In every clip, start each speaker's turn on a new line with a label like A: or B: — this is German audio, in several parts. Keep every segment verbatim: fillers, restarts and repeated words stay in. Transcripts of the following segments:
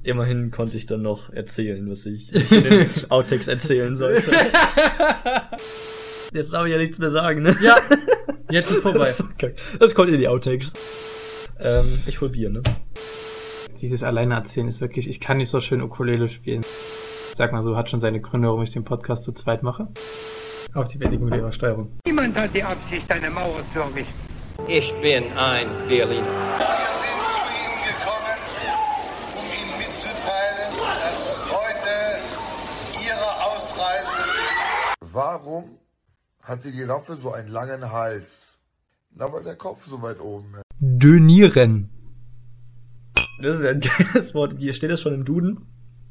A: Immerhin konnte ich dann noch erzählen, was ich in den Outtakes erzählen sollte. Jetzt darf ich ja nichts mehr sagen, ne?
B: Ja, jetzt ist vorbei.
A: Das kommt in die Outtakes. Ähm, ich hol Bier, ne?
B: Dieses Alleine erzählen ist wirklich, ich kann nicht so schön Ukulele spielen. Sag mal so, hat schon seine Gründe, warum ich den Podcast zu zweit mache. Auf die Beendigung der Übersteuerung.
C: Niemand hat die Absicht, eine Mauer zu errichten.
D: Ich bin ein Berliner.
E: Wir sind zu Ihnen gekommen, um Ihnen mitzuteilen, dass heute Ihre Ausreise...
F: Warum hat die Giraffe so einen langen Hals? Na, weil der Kopf so weit oben ist.
B: Dönieren.
A: Das ist ja ein geiles Wort. Hier steht das schon im Duden.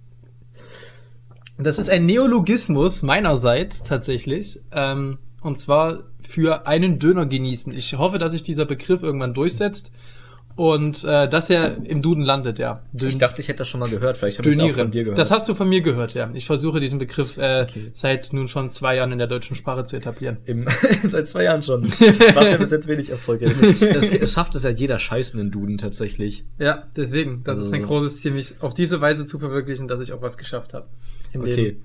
B: Das ist ein Neologismus meinerseits tatsächlich. Ähm, und zwar für einen Döner genießen. Ich hoffe, dass sich dieser Begriff irgendwann durchsetzt und äh, dass er im Duden landet, ja. Dön-
A: Ich dachte, ich hätte das schon mal gehört. Vielleicht habe ich es auch von dir gehört.
B: Das hast du von mir gehört, ja. Ich versuche diesen Begriff äh,
A: Okay.
B: seit nun schon zwei Jahren in der deutschen Sprache zu etablieren.
A: Im, seit zwei Jahren schon. Was ja bis jetzt wenig Erfolg hat. Es, es schafft es ja jeder Scheiß in den Duden tatsächlich.
B: Ja, deswegen. Das
A: Also
B: ist mein
A: so.
B: großes Ziel, mich auf diese Weise zu verwirklichen, dass ich auch was geschafft habe im
A: Okay.
B: Leben.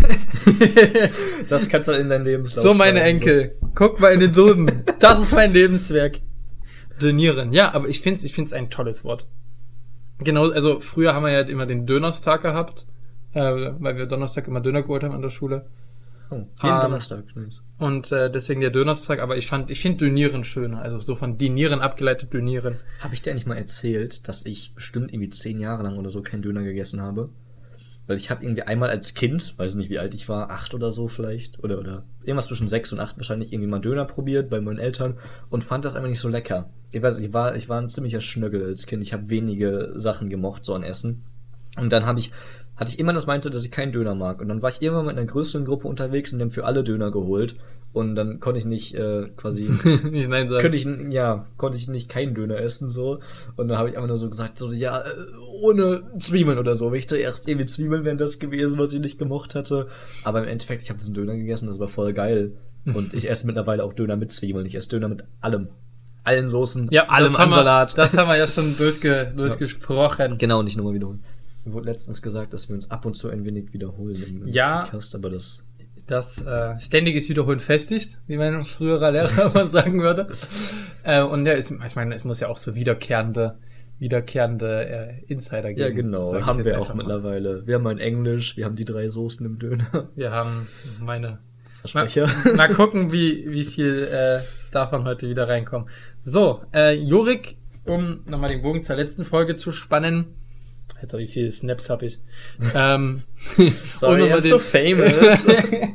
A: Das kannst du in dein Lebenslauf
B: So, meine
A: schreiben,
B: Enkel, guck mal in den Duden. Das ist mein Lebenswerk. Dönieren. Ja, aber ich find's, ich find's ein tolles Wort. Genau, also früher haben wir ja immer den Dönerstag gehabt, äh, weil wir Donnerstag immer Döner geholt haben an der Schule.
A: So. Oh, jeden
B: Ähm,
A: Donnerstag. Nice.
B: Und äh, deswegen der Dönerstag, aber ich fand, ich finde Dönieren schöner. Also so von Dinieren abgeleitet Dönieren.
A: Habe ich dir eigentlich mal erzählt, dass ich bestimmt irgendwie zehn Jahre lang oder so keinen Döner gegessen habe? Weil ich habe irgendwie einmal als Kind, weiß nicht wie alt ich war, acht oder so vielleicht, oder oder irgendwas zwischen sechs und acht wahrscheinlich, irgendwie mal Döner probiert bei meinen Eltern und fand das einfach nicht so lecker. Ich weiß, ich war, ich war ein ziemlicher Schnöggel als Kind. Ich habe wenige Sachen gemocht, so an Essen. Und dann habe ich, hatte ich immer das Mindset, dass ich keinen Döner mag. Und dann war ich irgendwann mit einer größeren Gruppe unterwegs und die haben für alle Döner geholt. Und dann konnte ich nicht äh, quasi
B: Nicht nein sagen.
A: könnte ich, ja, konnte ich nicht keinen Döner essen, so. Und dann habe ich einfach nur so gesagt, so, ja, äh, ohne Zwiebeln oder so. Ich dachte erst irgendwie Zwiebeln wären das gewesen, was ich nicht gemocht hatte. Aber im Endeffekt, ich habe diesen Döner gegessen, das war voll geil. Und ich esse mittlerweile auch Döner mit Zwiebeln. Ich esse Döner mit allem. Allen Soßen,
B: Ja,
A: allem
B: das haben wir,
A: Ansalat.
B: das haben wir ja schon durchge, durchgesprochen.
A: Genau, nicht nochmal wiederholen. Mir wurde letztens gesagt, dass wir uns ab und zu ein wenig wiederholen im
B: Ja.
A: Podcast, aber das...
B: Das äh, ständiges Wiederholen festigt, wie mein früherer Lehrer mal sagen würde. Äh, und ja, ist, ich meine, es muss ja auch so wiederkehrende, wiederkehrende äh, Insider geben.
A: Ja, genau,
B: sag ich
A: haben
B: jetzt
A: wir auch
B: einfach mal.
A: mittlerweile. Wir haben ein Englisch, wir haben die drei Soßen im Döner.
B: Wir haben meine... Mal,
A: Versprecher.
B: mal gucken, wie, wie viel äh, davon heute wieder reinkommen. So, äh, Jorik, um nochmal den Bogen zur letzten Folge zu spannen. Alter, wie viele Snaps habe ich? ähm,
A: Sorry,
B: um
A: I'm so famous.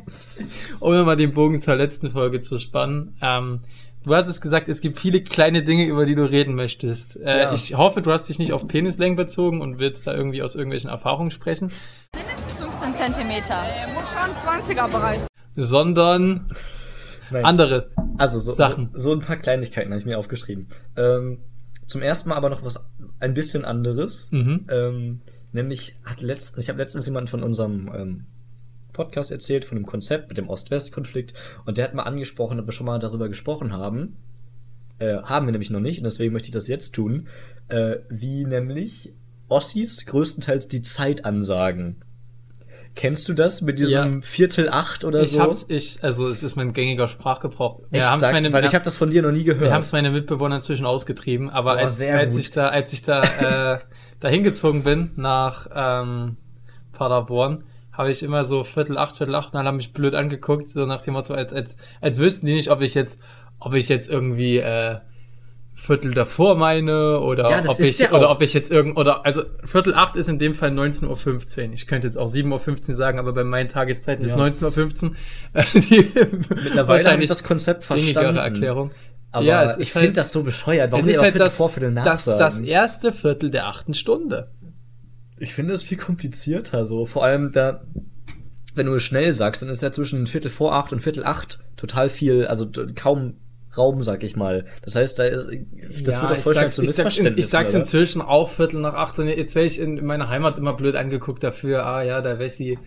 B: um nochmal den Bogen zur letzten Folge zu spannen. Ähm, du hattest gesagt, es gibt viele kleine Dinge, über die du reden möchtest. Äh,
A: Ja.
B: Ich hoffe, du hast dich nicht auf Penislängen bezogen und willst da irgendwie aus irgendwelchen Erfahrungen sprechen,
G: Mindestens fünfzehn Zentimeter.
C: Muss schon zwanziger-Bereich.
B: sondern
A: Nein.
B: andere.
A: Also so,
B: Sachen.
A: so, so ein paar Kleinigkeiten habe ich mir aufgeschrieben. Ähm, zum ersten Mal aber noch was ein bisschen anderes.
B: Mhm.
A: Ähm, nämlich hat letztens, ich habe letztens jemanden von unserem ähm, Podcast erzählt, von dem Konzept mit dem Ost-West-Konflikt. Und der hat mal angesprochen, ob wir schon mal darüber gesprochen haben. Äh, haben wir nämlich noch nicht, und deswegen möchte ich das jetzt tun. Äh, wie nämlich Ossis größtenteils die Zeit ansagen. Kennst du das mit diesem
B: Ja.
A: Viertel acht oder
B: Ich
A: so?
B: hab's, ich, also es ist mein gängiger Sprachgebrauch.
A: Echt,
B: haben's
A: sagst du?
B: meine,
A: Weil ich habe das von dir noch nie gehört.
B: wir haben es meine Mitbewohner inzwischen ausgetrieben, aber
A: Boah,
B: als,
A: sehr
B: als
A: gut.
B: ich da, als ich da, äh, da hingezogen bin nach ähm, Paderborn, habe ich immer so Viertel acht, Viertel acht, und dann haben mich blöd angeguckt, so nach dem Motto, als, als, als wüssten die nicht, ob ich jetzt, ob ich jetzt irgendwie äh, Viertel davor meine oder
A: Ja, das
B: ob
A: ist
B: ich
A: ja
B: oder
A: auch-
B: ob ich jetzt irgend oder also Viertel acht ist in dem Fall neunzehn Uhr fünfzehn. Ich könnte jetzt auch sieben Uhr fünfzehn sagen, aber bei meinen Tageszeiten ist
A: Ja.
B: neunzehn Uhr fünfzehn. Die
A: Mittlerweile habe ich das Konzept
B: gängigere
A: verstanden.
B: Erklärung.
A: Aber
B: Ja, es
A: ich
B: ist
A: finde
B: halt-
A: das so bescheuert. Warum
B: Es
A: die
B: ist
A: aber
B: halt
A: Viertel
B: das,
A: vor, Viertel nach
B: das, das
A: sagen?
B: erste Viertel der achten Stunde.
A: Ich finde es viel komplizierter so. Vor allem da, wenn du es schnell sagst, dann ist ja zwischen Viertel vor acht und Viertel acht total viel, also d- kaum Raum, sag ich mal. Das heißt, da ist, das
B: Ja,
A: wird doch
B: ich
A: voll schnell
B: sag's-
A: zu
B: ich, sag,
A: Missverständnissen.
B: ich sag's
A: oder?
B: inzwischen auch Viertel nach acht. Und jetzt werde ich in meiner Heimat immer blöd angeguckt dafür. Ah ja, der Wessi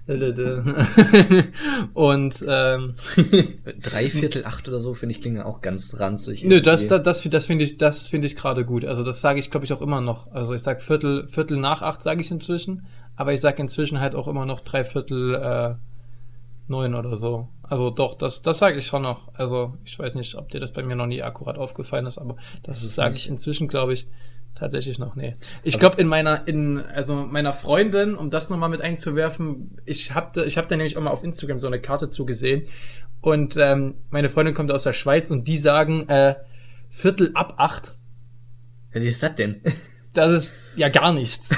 B: Und ähm,
A: Dreiviertel acht oder so, finde ich, klingt ja auch ganz ranzig.
B: nö, das, das, das, das finde ich, das finde ich gerade gut. Also das sage ich, glaube ich, auch immer noch. Also ich sag Viertel, Viertel nach acht sage ich inzwischen, aber ich sage inzwischen halt auch immer noch Dreiviertel äh, neun oder so. Also doch, das, das sage ich schon noch. Also ich weiß nicht, ob dir das bei mir noch nie akkurat aufgefallen ist, aber das sage ich inzwischen, glaube ich, tatsächlich noch, nee. Ich
A: Also-
B: glaube, in meiner, in, also meiner Freundin, um das nochmal mit einzuwerfen, ich habe ich hab da nämlich auch mal auf Instagram so eine Karte zugesehen und ähm, meine Freundin kommt aus der Schweiz und die sagen äh, Viertel ab acht.
A: Was ist das denn?
B: Das ist ja gar nichts.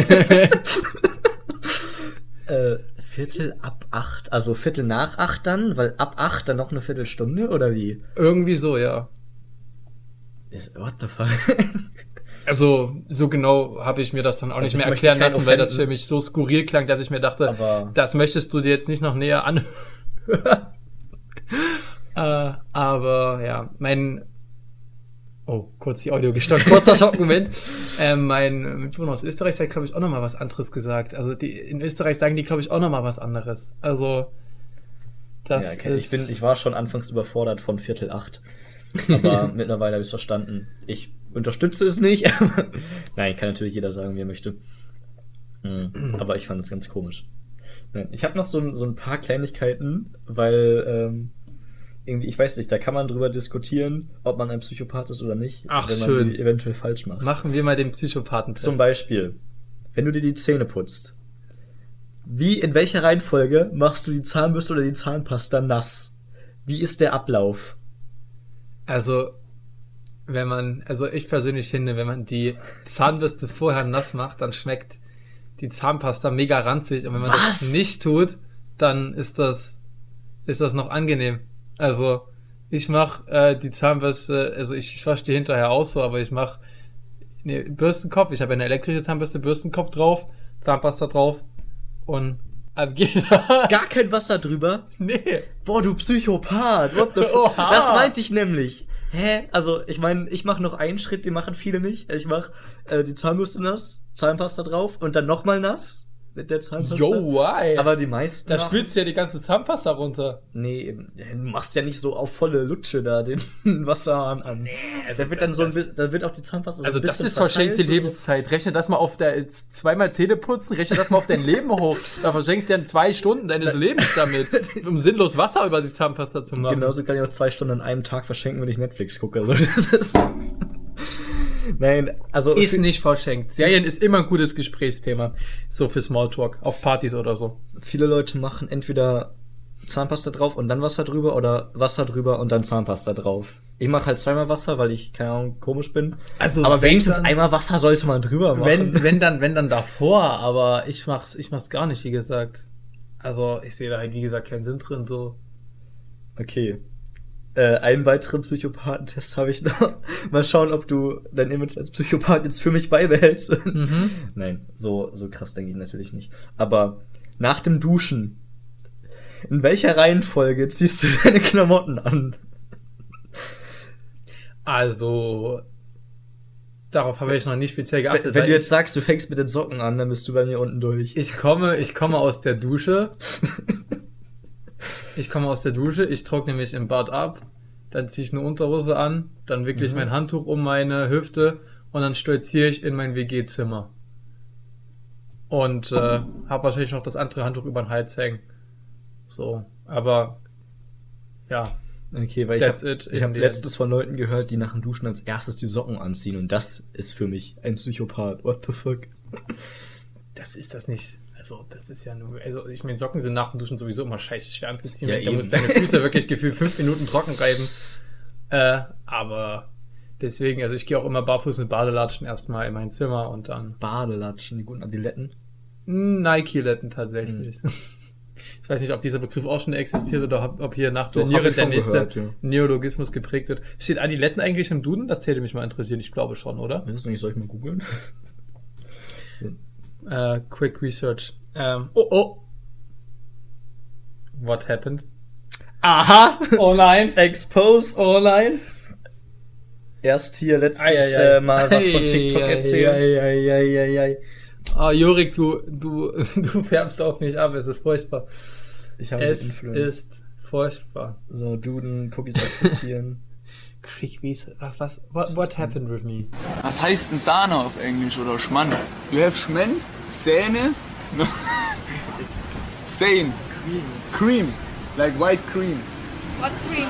A: äh, Viertel ab acht, also Viertel nach acht dann, weil ab acht dann noch eine Viertelstunde, oder wie?
B: Irgendwie so, ja.
A: Ist, what the fuck?
B: Also, so genau habe ich mir das dann auch
A: Also
B: nicht
A: ich
B: mehr
A: möchte
B: erklären
A: keinen
B: lassen, weil das
A: offenden.
B: für mich so skurril klang, dass ich mir dachte,
A: Aber-
B: das möchtest du dir jetzt nicht noch näher anhören. äh, aber ja, mein Oh, kurz die Audio gestört, kurzer Schockmoment. ähm, mein Mitbewohner aus Österreich hat, glaube ich, auch nochmal was anderes gesagt. Also die, in Österreich sagen die, glaube ich, auch nochmal was anderes. Also das
A: Ja, okay.
B: ist...
A: ich, bin, ich war schon anfangs überfordert von Viertel acht. Aber mittlerweile habe ich es verstanden. Ich unterstütze es nicht. Nein, kann natürlich jeder sagen, wie er möchte. Mhm. Aber ich fand es ganz komisch. Nein, ich habe noch so, ein- so ein paar Kleinigkeiten, weil ähm, irgendwie, ich weiß nicht, da kann man drüber diskutieren, ob man ein Psychopath ist oder nicht,
B: Ach,
A: wenn man
B: schön.
A: die eventuell falsch macht.
B: Machen wir mal den Psychopathen-Test.
A: Zum Beispiel, wenn du dir die Zähne putzt, wie, in welcher Reihenfolge machst du die Zahnbürste oder die Zahnpasta nass? Wie ist der Ablauf?
B: Also, wenn man, also ich persönlich finde, wenn man die Zahnbürste vorher nass macht, dann schmeckt die Zahnpasta mega ranzig. Und wenn man
A: Was?
B: das nicht tut, dann ist das, ist das noch angenehm. Also, ich mach äh, die Zahnbürste, also ich, ich wasche die hinterher aus so, aber ich mach ne, Bürstenkopf, ich habe eine elektrische Zahnbürste, Bürstenkopf drauf, Zahnpasta drauf und ab geht.
A: Gar kein Wasser drüber?
B: Nee.
A: Boah, du Psychopath, what the fuck?
B: Oha.
A: Das meinte ich nämlich. Hä? Also, ich meine, ich mache noch einen Schritt, den machen viele nicht. Ich mache äh, die Zahnbürste nass, Zahnpasta drauf und dann nochmal nass mit der Zahnpasta.
B: Yo, why?
A: Aber die meisten
B: Da
A: machen-
B: spülst du ja die ganze Zahnpasta runter.
A: Nee, eben. du machst ja nicht so auf volle Lutsche da den Wasserhahn an. Nee, da wird dann so ein bisschen, da wird auch die Zahnpasta so
B: Also
A: ein
B: das
A: bisschen
B: ist verschenkte
A: verteilt, so.
B: Lebenszeit. Rechne das mal auf der zweimal Zähne putzen, rechne das mal auf dein Leben hoch. Da verschenkst du ja zwei Stunden deines Lebens damit, um sinnlos Wasser über die Zahnpasta zu machen.
A: Genauso kann ich auch zwei Stunden an einem Tag verschenken, wenn ich Netflix gucke. Also das ist Nein, also
B: Ist nicht verschenkt. Serien ist immer ein gutes Gesprächsthema. So für Smalltalk, auf Partys oder so.
A: viele Leute machen entweder Zahnpasta drauf und dann Wasser drüber oder Wasser drüber und dann Zahnpasta drauf. Ich mache halt zweimal Wasser, weil ich, keine Ahnung, komisch bin.
B: Also
A: aber
B: wenn
A: wenigstens
B: dann-
A: einmal Wasser sollte man drüber machen.
B: Wenn, wenn dann, wenn dann davor, aber ich mach's, ich mach's gar nicht, wie gesagt. Also ich sehe da halt, wie gesagt, keinen Sinn drin, so.
A: Okay. Äh, einen weiteren Psychopathentest habe ich noch. Mal schauen, ob du dein Image als Psychopath jetzt für mich beibehältst.
B: Mhm.
A: Nein, so, so krass denke ich natürlich nicht. Aber nach dem Duschen, in welcher Reihenfolge ziehst du deine Klamotten an?
B: Also, darauf habe ich noch nicht speziell geachtet.
A: Wenn, wenn
B: weil
A: du jetzt
B: ich,
A: sagst, du fängst mit den Socken an, dann bist du bei mir unten durch.
B: ich komme, ich komme aus der Dusche. Ich komme aus der Dusche, ich trockne mich im Bad ab, dann ziehe ich eine Unterhose an, dann wickle ich
A: Mhm.
B: mein Handtuch um meine Hüfte und dann stolziere ich in mein W G-Zimmer. Und äh, habe wahrscheinlich noch das andere Handtuch über den Hals hängen. So, aber ja,
A: Okay, weil ich
B: That's
A: habe
B: it
A: ich hab
B: in the
A: letztens von Leuten gehört, die nach dem Duschen als erstes die Socken anziehen und das ist für mich ein Psychopath. What the fuck?
B: das ist das nicht. Also, das ist ja nur, also ich meine, Socken sind nach dem Duschen sowieso immer scheiße schwer anzuziehen.
A: Ja,
B: da
A: eben.
B: musst du deine Füße wirklich gefühlt fünf Minuten trocken reiben. Äh, aber deswegen, also ich gehe auch immer barfuß mit Badelatschen erstmal in mein Zimmer und dann
A: Badelatschen, die guten Adiletten.
B: Nike-Letten tatsächlich.
A: Hm.
B: Ich weiß nicht, ob dieser Begriff auch schon existiert oder ob, ob hier nach der
A: Doch, hab
B: Niere
A: ich
B: der
A: schon
B: nächste
A: gehört, ja.
B: Neologismus geprägt wird. Steht Adiletten eigentlich im Duden? Das täte mich mal interessieren. Ich glaube schon, oder?
A: Weiß nicht, soll ich mal googeln?
B: Äh, quick Research. Ähm, oh, oh. What happened?
A: Aha!
B: Oh nein.
A: Exposed!
B: Oh nein.
A: Erst hier letztens
B: Ei, ei, ei.
A: Äh, mal was von TikTok
B: Ei,
A: erzählt.
B: ei, ei, ei, ei, ei. Ah, Jorik, du, du, du färbst auch nicht ab, es ist furchtbar.
A: Ich habe
B: Es
A: Influence.
B: ist furchtbar.
A: So, Duden, Cookies akzeptieren.
B: Krieg wie Ach, was? What, what happened with me?
H: Was heißt denn Sahne auf Englisch oder Schmand? You have Schmand? Zähne? No. Sane. Cream. Like white cream.
G: What cream?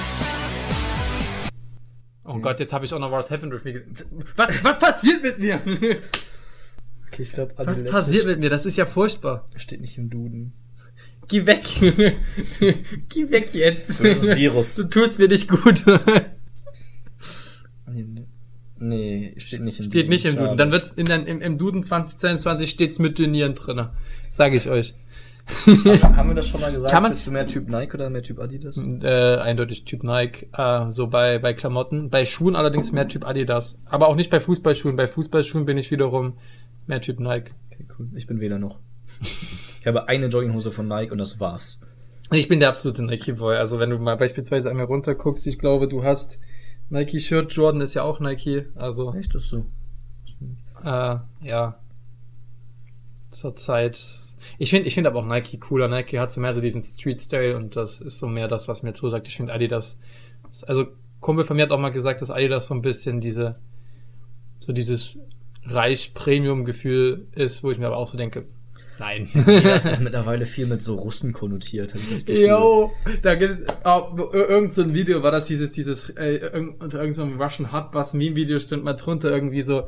B: Oh Gott, jetzt habe ich auch noch What happened with me gesagt. Was, was passiert mit mir?
A: Okay, ich glaube,
B: Was passiert mit mir? Das ist ja furchtbar.
A: Steht nicht im Duden.
B: Geh weg. Geh weg jetzt.
A: Das ist Virus.
B: Du tust mir nicht gut.
A: Nee, nee, steht nicht im Duden.
B: Steht nicht im
A: Schade.
B: Duden. Dann wird's in den, im, im Duden zwanzig zweiundzwanzig steht's mit Turnieren drin. Sage ich euch.
A: Aber haben wir das schon mal gesagt?
B: Kann man-
A: Bist du mehr Typ Nike oder mehr Typ Adidas?
B: Äh, eindeutig Typ Nike. Äh, so bei, bei Klamotten. Bei Schuhen allerdings mehr Typ Adidas. Aber auch nicht bei Fußballschuhen. Bei Fußballschuhen bin ich wiederum mehr Typ Nike.
A: Okay, cool. Ich bin weder noch. Ich habe eine Jogginghose von Nike und das war's.
B: Ich bin der absolute Nike-Boy. Also wenn du mal beispielsweise einmal runter guckst, ich glaube, du hast Nike-Shirt. Jordan ist ja auch Nike. Also,
A: Echt, das so?
B: äh, ja. Zurzeit. Ich finde ich finde aber auch Nike cooler. Nike hat so mehr so diesen Street-Style und das ist so mehr das, was mir zusagt. Ich finde Adidas, also Kumpel von mir hat auch mal gesagt, dass Adidas so ein bisschen diese, so dieses Reich-Premium-Gefühl ist, wo ich mir aber auch so denke, nein.
A: Adidas ist mittlerweile viel mit so Russen konnotiert, habe ich das Gefühl.
B: Jo, da gibt es oh, irgend so ein Video, war das dieses, dieses, äh, irgend, unter irgendeinem so Russian Hot Bus Meme Video stand mal drunter irgendwie so,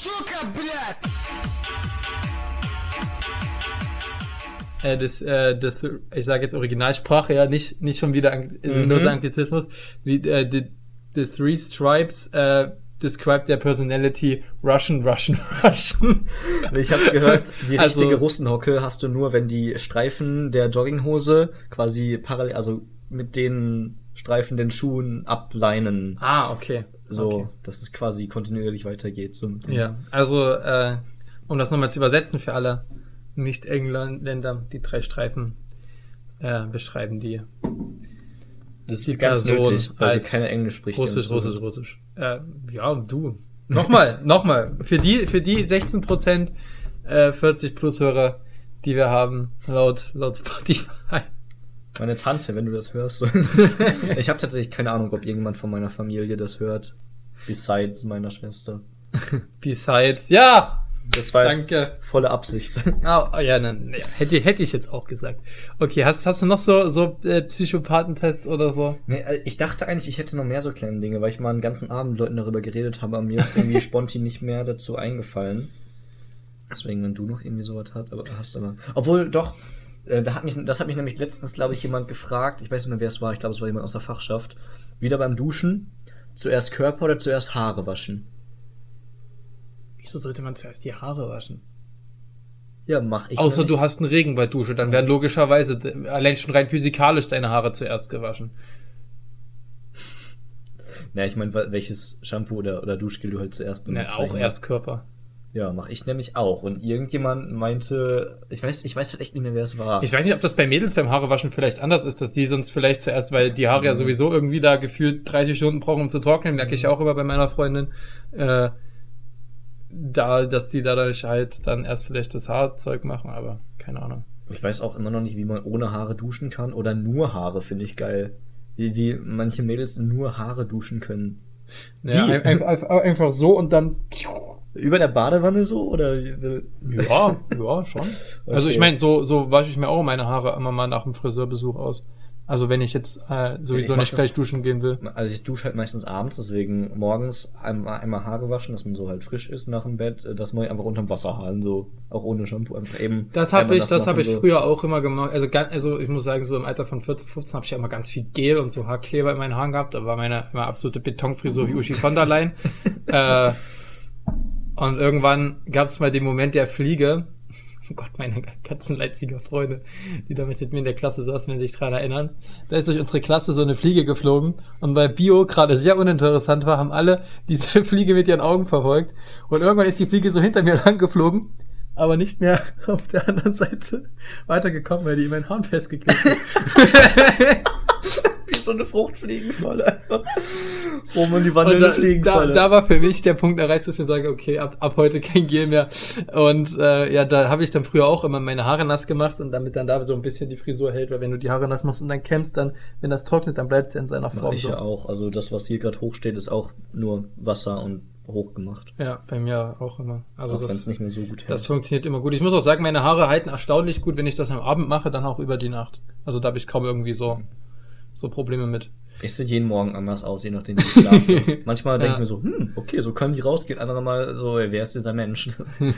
B: äh, das, äh, das, ich sage jetzt Originalsprache, ja, nicht, nicht schon wieder Ang
A: Mhm.
B: nur so Anglizismus, wie, äh, the, the three stripes, äh, describe their personality, Russian, Russian, Russian.
A: Ich habe gehört, die
B: Also-
A: richtige Russenhocke hast du nur, wenn die Streifen der Jogginghose quasi parallel, also mit den Streifen den Schuhen ableinen.
B: Ah, okay.
A: So,
B: Okay.
A: dass es quasi kontinuierlich weitergeht. So mit dem-
B: Ja, also, äh, um das nochmal zu übersetzen für alle Nicht-Engländer, die drei Streifen äh, beschreiben die
A: Das ist
B: die
A: ganz
B: Person
A: nötig, weil hier
B: als
A: keiner Englisch spricht.
B: Russisch,
A: der uns
B: Russisch,
A: zuhört.
B: Russisch. Äh, ja, du. Nochmal, nochmal. Für die, für die sechzehn Prozent äh, vierzig plus Hörer, die wir haben, laut, laut Spotify.
A: Meine Tante, wenn du das hörst. Ich habe tatsächlich keine Ahnung, ob irgendjemand von meiner Familie das hört. Besides meiner Schwester.
B: Besides, ja!
A: Das war jetzt
B: Danke.
A: volle Absicht.
B: Ah, oh, ja, dann, ja, hätte, hätte ich jetzt auch gesagt. Okay, hast, hast du noch so, so äh, Psychopathentests oder so?
A: Nee, äh, ich dachte eigentlich, ich hätte noch mehr so kleine Dinge, weil ich mal einen ganzen Abend mit Leuten darüber geredet habe, aber mir ist irgendwie spontan nicht mehr dazu eingefallen. Deswegen, wenn du noch irgendwie sowas hast, aber hast aber. Obwohl, doch, äh, da hat mich, das hat mich nämlich letztens, glaube ich, jemand gefragt, ich weiß nicht mehr, wer es war, ich glaube, es war jemand aus der Fachschaft, wieder beim Duschen, zuerst Körper oder zuerst Haare waschen?
B: Wieso sollte man zuerst die Haare waschen?
A: Ja, mach ich.
B: Außer
A: nämlich.
B: du hast eine Regenwalddusche, dann werden logischerweise d- allein schon rein physikalisch deine Haare zuerst gewaschen.
A: Na, ich meine, welches Shampoo oder, oder Duschgel du halt zuerst
B: Ne,
A: benutzt. sag ich
B: auch
A: mal.
B: erst Körper.
A: Ja, mache ich nämlich auch. Und irgendjemand meinte, ich weiß, ich weiß halt echt nicht mehr, wer es war.
B: Ich weiß nicht, ob das bei Mädels beim Haarewaschen vielleicht anders ist, dass die sonst vielleicht zuerst, weil die Haare ja sowieso irgendwie da gefühlt dreißig Stunden brauchen, um zu trocknen, merke ich ja auch immer bei meiner Freundin, äh, da, dass die dadurch halt dann erst vielleicht das Haarzeug machen, aber keine Ahnung.
A: Ich weiß auch immer noch nicht, wie man ohne Haare duschen kann oder nur Haare, finde ich geil. Wie, wie manche Mädels nur Haare duschen können.
B: Ja,
A: Wie?
B: ein- einfach, einfach so und dann.
A: Über der Badewanne so? Oder?
B: Ja, ja, schon. Also ich meine, so, so wasche ich mir auch meine Haare immer mal nach dem Friseurbesuch aus. Also wenn ich jetzt äh, sowieso
A: Ich mach
B: nicht
A: das-
B: gleich duschen gehen will.
A: Also ich dusche halt meistens abends, deswegen morgens einmal, einmal Haare waschen, dass man so halt frisch ist nach dem Bett, das mache ich einfach unterm Wasser halen, so auch ohne Shampoo, einfach eben.
B: Das habe
A: einmal
B: ich, das
A: machen,
B: habe ich
A: so.
B: früher auch immer gemacht. Also, ganz, also ich muss sagen, so im Alter von vierzehn, fünfzehn habe ich ja immer ganz viel Gel und so Haarkleber in meinen Haaren gehabt. Da war meine immer absolute Betonfrisur wie Uschi von der Leyen. äh, und irgendwann gab es mal den Moment der Fliege. Oh Gott, meine ganzen Leipziger Freunde, die damals mit mir in der Klasse saßen, wenn sie sich daran erinnern. Da ist durch unsere Klasse so eine Fliege geflogen und weil Bio gerade sehr uninteressant war, haben alle diese Fliege mit ihren Augen verfolgt und irgendwann ist die Fliege so hinter mir lang geflogen, aber nicht mehr auf der anderen Seite weitergekommen, weil die in meinen Haaren festgeklebt ist.
A: so eine Fruchtfliegenfalle. Rum und die
B: Und
A: Vanillefliegenfalle.
B: da, da war für mich der Punkt erreicht, dass ich sage, okay, ab, ab heute kein Gel mehr. Und äh, ja, da habe ich dann früher auch immer meine Haare nass gemacht und damit dann da so ein bisschen die Frisur hält, weil wenn du die Haare nass machst und dann kämmst, dann, wenn das trocknet, dann bleibt es ja in seiner
A: Mach
B: Form
A: ich
B: so.
A: ja auch. Also das, was hier gerade hochsteht, ist auch nur Wasser und hochgemacht.
B: Ja, bei mir auch immer. Also
A: Auch wenn es
B: das,
A: nicht mehr so gut hält.
B: das funktioniert immer gut. Ich muss auch sagen, meine Haare halten erstaunlich gut, wenn ich das am Abend mache, dann auch über die Nacht. Also da habe ich kaum irgendwie so, so Probleme mit.
A: Ich sehe jeden Morgen anders aus, je nachdem, wie ich schlafe. Manchmal denke
B: Ja.
A: ich mir so, hm, okay, so können die rausgehen. Andere Mal so, ey, wer ist dieser Mensch?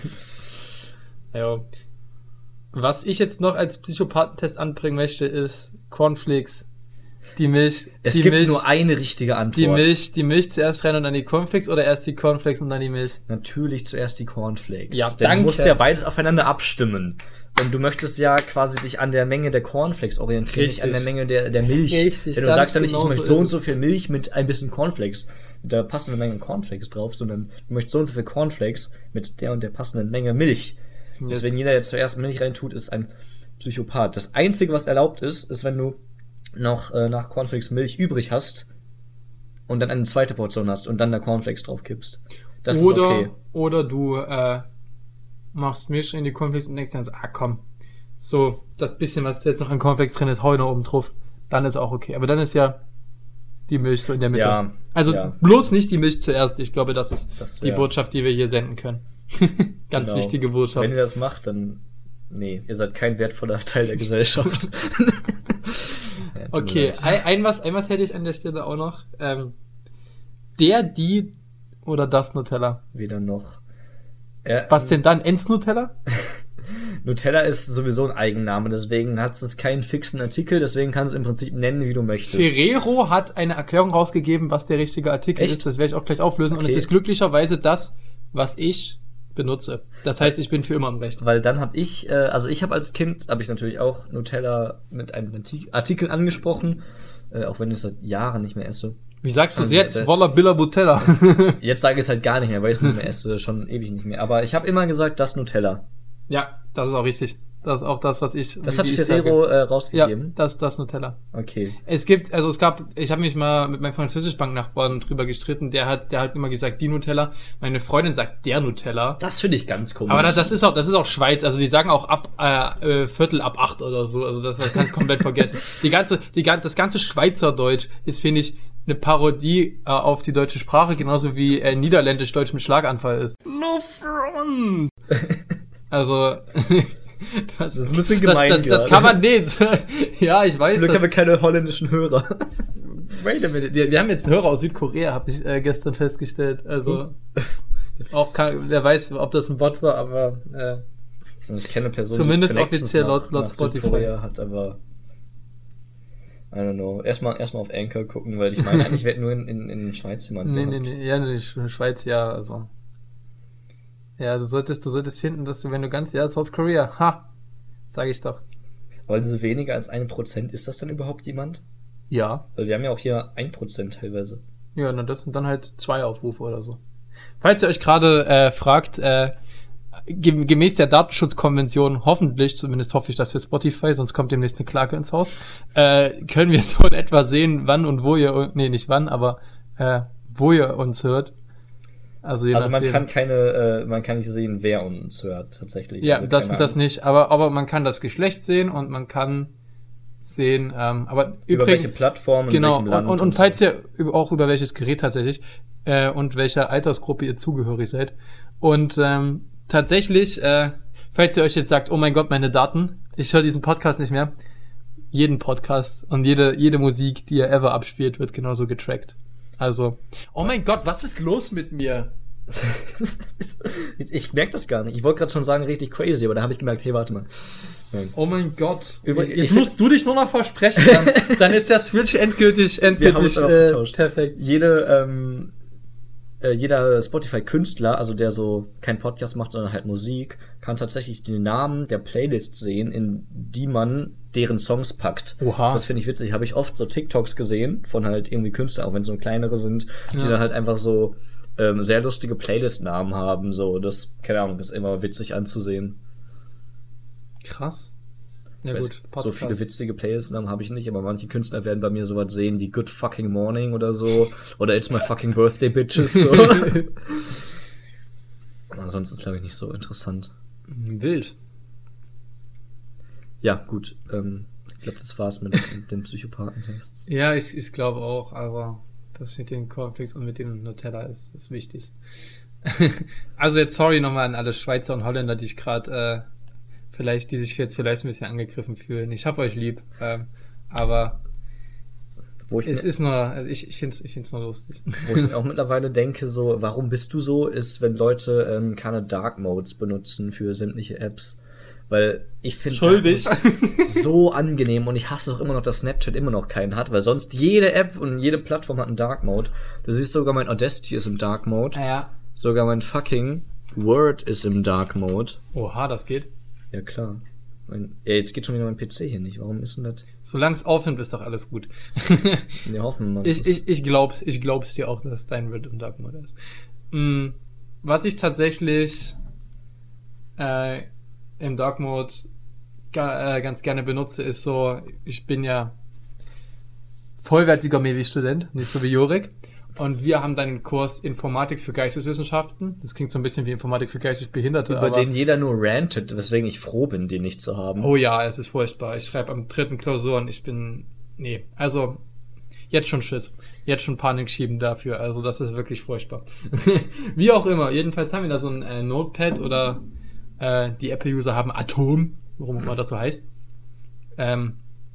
B: Ja. Was ich jetzt noch als Psychopathentest anbringen möchte, ist Cornflakes. Die Milch.
A: Es
B: die
A: gibt
B: Milch,
A: nur eine richtige Antwort.
B: Die Milch, die Milch zuerst rein und dann die Cornflakes oder erst die Cornflakes und dann die Milch?
A: Natürlich zuerst die Cornflakes.
B: Ja,
A: Denn
B: danke.
A: du musst ja beides aufeinander abstimmen. Und du möchtest ja quasi dich an der Menge der Cornflakes orientieren,
B: Richtig.
A: nicht an der Menge der, der Milch.
B: Richtig,
A: Denn du
B: ganz
A: sagst ja nicht,
B: genau
A: ich möchte
B: so
A: so und
B: ist
A: so viel Milch mit ein bisschen Cornflakes. Mit der passenden Menge Cornflakes drauf, sondern du möchtest so und so viel Cornflakes mit der und der passenden Menge Milch.
B: Yes.
A: Deswegen jeder, der zuerst Milch reintut, ist ein Psychopath. Das Einzige, was erlaubt ist, ist, wenn du noch äh, nach Cornflakes Milch übrig hast und dann eine zweite Portion hast und dann da Cornflakes drauf kippst. Das
B: oder,
A: ist okay.
B: Oder du äh, machst Milch in die Cornflakes und denkst dann so, ah komm, so das bisschen, was jetzt noch an Cornflakes drin ist, hau ich noch oben drauf. Dann ist auch okay. Aber dann ist ja die Milch so in der Mitte.
A: Ja,
B: also
A: ja.
B: bloß nicht die Milch zuerst. Ich glaube, das ist
A: Das
B: die
A: wär-
B: Botschaft, die wir hier senden können. Ganz
A: Genau.
B: wichtige Botschaft.
A: Wenn ihr das macht, dann nee, ihr seid kein wertvoller Teil der Gesellschaft. Ja, tut mir
B: Okay,
A: leid.
B: ein, ein, was, ein was hätte ich an der Stelle auch noch. Ähm, der, die oder das Nutella.
A: Weder noch. Ja,
B: Was denn dann? Ends Nutella?
A: Nutella ist sowieso ein Eigenname, deswegen hat es keinen fixen Artikel, deswegen kannst du es im Prinzip nennen, wie du möchtest.
B: Ferrero hat eine Erklärung rausgegeben, was der richtige Artikel
A: Echt?
B: ist. Das werde ich auch gleich auflösen. Und
A: Okay.
B: es ist glücklicherweise das, was ich benutze. Das heißt, ich bin für immer im Recht.
A: Weil dann habe ich, äh, also ich habe als Kind, habe ich natürlich auch Nutella mit einem Arti- Artikel angesprochen, äh, auch wenn ich es seit Jahren nicht mehr esse.
B: Wie sagst du es
A: Also,
B: jetzt?
A: äh,
B: Walla Billa Butella.
A: Jetzt sage ich es halt gar nicht mehr, weil ich es nicht mehr esse, schon ewig nicht mehr. Aber ich habe immer gesagt, das Nutella.
B: Ja, das ist auch richtig. Das ist auch das, was ich.
A: Das
B: wie
A: hat
B: ich
A: Ferrero
B: sage.
A: äh,
B: Ja,
A: rausgegeben.
B: das das Nutella.
A: Okay.
B: Es gibt, also es gab, ich habe mich mal mit meinem Französischbank-Nachbarn drüber gestritten, der hat, der hat immer gesagt, die Nutella. Meine Freundin sagt, der Nutella.
A: Das finde ich ganz komisch.
B: Aber das, das ist auch, das ist auch Schweiz. Also die sagen auch ab äh, äh, Viertel ab acht oder so. Also das, das kannst du komplett vergessen. Die ganze, die ganze, das ganze Schweizerdeutsch ist, finde ich, eine Parodie äh, auf die deutsche Sprache, genauso wie äh, Niederländisch-Deutsch mit Schlaganfall ist. No front. Also das,
A: Das ist ein bisschen gemein
B: Das, das, das
A: gerade.
B: kann man nicht. Ja, ich weiß.
A: Zum Glück
B: das-
A: haben wir keine holländischen Hörer.
B: Wait a minute. Wir, wir haben jetzt einen Hörer aus Südkorea, habe ich äh, gestern festgestellt. Also auch kann, wer weiß, ob das ein Bot war, aber äh,
A: Ich kenne eine Person,
B: Zumindest
A: die Connections
B: offiziell
A: nach,
B: laut- laut
A: nach
B: Spotify.
A: Südkorea hat, aber I don't know. Erstmal erstmal auf Anchor gucken, weil ich meine, eigentlich wird nur in, in, in der Schweiz jemand
B: nee, nee,
A: gehabt.
B: nee, ja, nee, Sch- Schweiz, ja, also. Ja, du solltest, du solltest finden, dass du, wenn du ganz, ja, South Korea, ha, sag ich doch.
A: Weil so weniger als ein Prozent, ist das dann überhaupt jemand?
B: Ja.
A: Weil wir haben ja auch hier ein Prozent teilweise.
B: Ja, na, das sind dann halt zwei Aufrufe oder so. Falls ihr euch gerade äh, fragt, äh, ge- gemäß der Datenschutzkonvention, hoffentlich, zumindest hoffe ich das für Spotify, sonst kommt demnächst eine Klage ins Haus, äh, können wir so in etwa sehen, wann und wo ihr, nee, nicht wann, aber äh, wo ihr uns hört. Also, je
A: Also man
B: nachdem.
A: kann keine, äh, man kann nicht sehen, wer uns hört, tatsächlich.
B: Ja,
A: also
B: das,
A: keine
B: das
A: Angst.
B: nicht, aber, aber man kann das Geschlecht sehen und man kann sehen, ähm, aber
A: Über
B: übrigens,
A: welche Plattform,
B: genau,
A: in welchem
B: und,
A: Land.
B: und, und
A: so.
B: falls ihr über, auch über welches Gerät tatsächlich äh, und welcher Altersgruppe ihr zugehörig seid. Und ähm, tatsächlich, äh, falls ihr euch jetzt sagt, oh mein Gott, meine Daten, ich höre diesen Podcast nicht mehr, jeden Podcast und jede, jede Musik, die ihr ever abspielt, wird genauso getrackt. Also, oh mein Gott, was ist los mit mir?
A: ich ich merke das gar nicht. Ich wollte gerade schon sagen, richtig crazy, aber da habe ich gemerkt, hey, warte mal. Nein.
B: Oh mein Gott.
A: Übrigens,
B: Jetzt
A: ich-
B: musst du dich nur noch versprechen. Dann, dann ist der Switch endgültig,
A: Wir haben uns
B: endgültig
A: darauf
B: äh,
A: getauscht.
B: perfekt.
A: Jede, ähm, äh, jeder Spotify-Künstler, also der so keinen Podcast macht, sondern halt Musik, kann tatsächlich die Namen der Playlists sehen, in die man deren Songs packt.
B: Oha.
A: Das finde ich witzig. Habe ich oft so TikToks gesehen von halt irgendwie Künstlern, auch wenn es so kleinere sind, die
B: Ja.
A: dann halt einfach so ähm, sehr lustige Playlist-Namen haben. So, das, keine Ahnung, ist immer witzig anzusehen.
B: Krass. Ja,
A: Weiß,
B: gut,
A: so viele
B: Podcast.
A: witzige Playlist-Namen habe ich nicht, aber manche Künstler werden bei mir sowas sehen wie Good Fucking Morning oder so. Oder It's My Fucking Birthday, Bitches. So. Ansonsten ist, glaube ich, nicht so interessant.
B: Wild.
A: Ja, gut. Ähm, ich glaube, das war's mit, mit den Psychopathentests.
B: Ja, ich, ich glaube auch, aber das mit den Cornflakes und mit dem Nutella ist, ist wichtig. Also jetzt sorry nochmal an alle Schweizer und Holländer, die ich gerade äh, vielleicht, die sich jetzt vielleicht ein bisschen angegriffen fühlen. Ich hab euch lieb, ähm, aber
A: Wo ich
B: es
A: mir-
B: ist nur, also ich, ich finde es ich find's nur lustig.
A: Wo ich mir auch mittlerweile denke, so, warum bist du so, ist, wenn Leute ähm, keine Dark Modes benutzen für sämtliche Apps. Weil ich finde
B: Schuldig.
A: Dark Modes so angenehm und ich hasse auch immer noch, dass Snapchat immer noch keinen hat, weil sonst jede App und jede Plattform hat einen Dark Mode. Du siehst sogar, mein Audacity ist im Dark Mode.
B: Ja.
A: Sogar mein fucking Word ist im Dark Mode.
B: Oha, das geht.
A: Ja, klar. Mein, ja, jetzt geht schon wieder mein P C hier nicht. Warum ist denn das?
B: Solange es aufnimmt, ist doch alles gut.
A: Wir hoffen mal.
B: Ich, ich, ich glaub's, ich glaub's dir auch, dass dein Red im Dark Mode ist. Mm, was ich tatsächlich äh, im Dark Mode ga, äh, ganz gerne benutze, ist so, ich bin ja vollwertiger Mewi-Student, nicht so wie Jorik. Und wir haben dann einen Kurs Informatik für Geisteswissenschaften. Das klingt so ein bisschen wie Informatik für geistig Behinderte.
A: über
B: aber
A: den jeder nur rantet, weswegen ich froh bin, den nicht zu haben.
B: Oh ja, es ist furchtbar. Ich schreibe am dritten Klausuren. Ich bin, nee, also jetzt schon Schiss. Jetzt schon Panik schieben dafür. Also das ist wirklich furchtbar. Wie auch immer. Jedenfalls haben wir da so ein äh, Notepad oder äh, die Apple-User haben Atom, warum auch immer das so heißt. Ähm,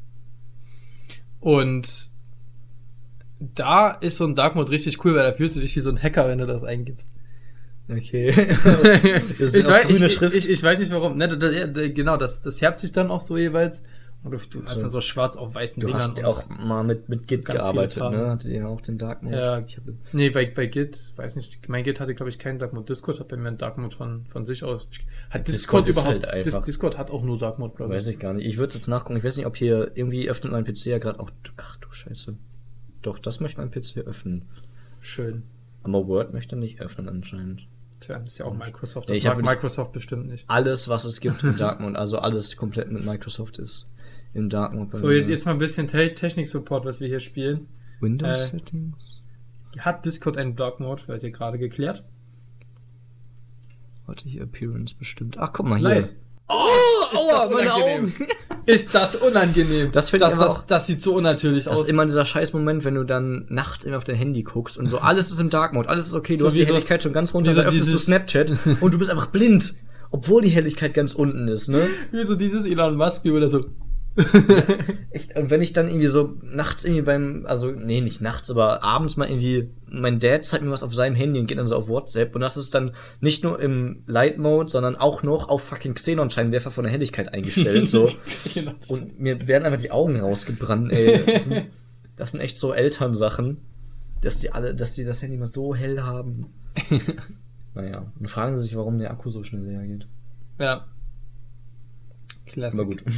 B: und da ist so ein Dark Mode richtig cool, weil da fühlst du dich wie so ein Hacker, wenn du das eingibst.
A: Okay. Das ist
B: ich,
A: auch
B: weiß,
A: grüne
B: ich,
A: Schrift.
B: ich, ich weiß nicht warum. Ne, da, da, da, genau, das, das färbt sich dann auch so jeweils. Und du, du hast dann so schwarz auf weißen
A: Du
B: Dingern.
A: hast ja
B: und-
A: auch mal mit, mit Git
B: ganz viele
A: gearbeitet,
B: Farben.
A: ne? Hatte ja auch den Dark Mode.
B: Ja.
A: Ich hab,
B: Nee, bei, bei Git, weiß nicht, mein Git hatte, glaube ich, keinen Dark Mode. Discord hat bei mir einen Dark Mode von, von sich aus. Ich, hat
A: Discord
B: Discord,
A: ist
B: überhaupt,
A: halt einfach-
B: Dis, Discord hat auch nur Dark Mode, glaube ich.
A: weiß ich gar nicht. Ich würde jetzt nachgucken. Ich weiß nicht, ob hier irgendwie öffnet mein P C ja gerade auch. Ach du Scheiße. Doch, das möchte mein P C öffnen.
B: Schön.
A: Aber Word möchte nicht öffnen anscheinend.
B: Tja, das ist ja auch Microsoft.
A: Nee,
B: Das
A: ich hab
B: mag
A: wirklich-
B: Microsoft bestimmt nicht.
A: Alles, was es gibt im Dark Mode, also alles komplett mit Microsoft ist im Dark Mode. bei
B: So,
A: mir.
B: jetzt, jetzt mal ein bisschen Te Technik-Support, was wir hier spielen.
A: Windows
B: äh,
A: Settings.
B: Hat Discord einen Dark Mode? Wird hier gerade geklärt.
A: Warte, hier Appearance bestimmt. Ach, guck mal hier.
B: Leid.
A: Oh,
B: Ist
A: aua,
B: das
A: meine
B: unangenehm?
A: Augen.
B: Ist das unangenehm?
A: Das finde ich
B: das,
A: aber
B: das,
A: auch-
B: das sieht so unnatürlich
A: Das
B: aus.
A: ist immer dieser scheiß Moment, wenn du dann nachts immer auf dein Handy guckst und so, alles ist im Dark Mode, alles ist okay, du
B: So
A: hast
B: wie
A: die
B: so-
A: Helligkeit schon ganz runter,
B: wie so
A: dann öffnest du
B: dieses-
A: Snapchat und du bist einfach blind, obwohl die Helligkeit ganz unten ist, ne?
B: Wie so dieses Elon Musk oder so.
A: Echt, und wenn ich dann irgendwie so nachts irgendwie beim, also, nee, nicht nachts, aber abends mal irgendwie, mein Dad zeigt mir was auf seinem Handy und geht dann so auf WhatsApp und das ist dann nicht nur im Light Mode, sondern auch noch auf fucking Xenon-Scheinwerfer von der Helligkeit eingestellt, so. Und mir werden einfach die Augen rausgebrannt, ey. Das sind, das sind echt so Elternsachen, dass die alle, dass die das Handy mal so hell haben. Naja, und fragen sie sich, warum der Akku so schnell leer geht.
B: Ja. Klassik.
A: Aber gut.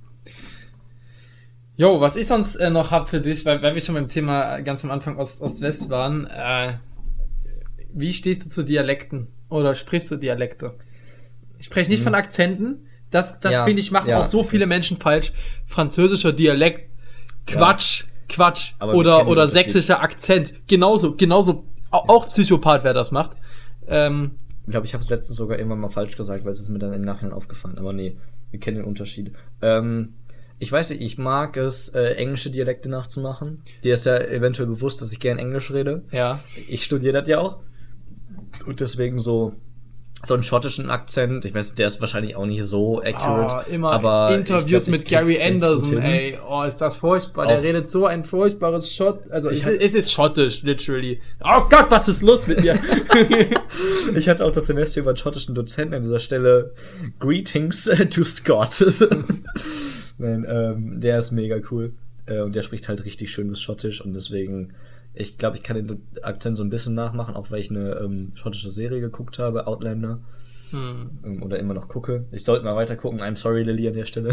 B: Jo, was ich sonst äh, noch hab für dich, weil, weil wir schon beim Thema ganz am Anfang Ost- Ost-West waren, äh, wie stehst du zu Dialekten? Oder sprichst du Dialekte? Ich spreche nicht von Akzenten. Das, das
A: Ja,
B: finde ich, machen
A: ja,
B: auch so viele
A: das-
B: Menschen falsch. Französischer Dialekt, Quatsch, Quatsch.
A: Aber wir
B: Oder,
A: kennen den
B: oder
A: Unterschied.
B: sächsischer Akzent. Genauso, genauso. Au- Auch Psychopath, wer das macht. Ähm,
A: Ich glaube, ich habe es letztens sogar irgendwann mal falsch gesagt, weil es ist mir dann im Nachhinein aufgefallen. Aber nee, wir kennen den Unterschied. Ähm, ich weiß nicht, ich mag es, äh, englische Dialekte nachzumachen. Dir ist ja eventuell bewusst, dass ich gern Englisch rede.
B: ja.
A: Ich studiere das ja auch. Und deswegen so, so einen schottischen Akzent, ich weiß, der ist wahrscheinlich auch nicht so accurate.
B: Oh, immer
A: aber
B: Interviews
A: ich glaub,
B: mit
A: ich
B: Gary
A: krieg's ganz gut
B: Anderson,
A: hin.
B: ey. Oh, ist das furchtbar. Der
A: Auch-
B: redet so ein furchtbares Schott. Also,
A: Ich
B: es,
A: hab-
B: es ist schottisch, literally. Oh Gott, was ist los mit dir?
A: Ich hatte auch das Semester über einen schottischen Dozenten an dieser Stelle. Greetings to Scott. Nein, ähm, der ist mega cool. Äh, und der spricht halt richtig schönes Schottisch und deswegen, ich glaube, ich kann den Akzent so ein bisschen nachmachen, auch weil ich eine ähm, schottische Serie geguckt habe, Outlander. Ähm, oder immer noch gucke. Ich sollte mal weiter gucken. I'm sorry, Lilly, an der Stelle.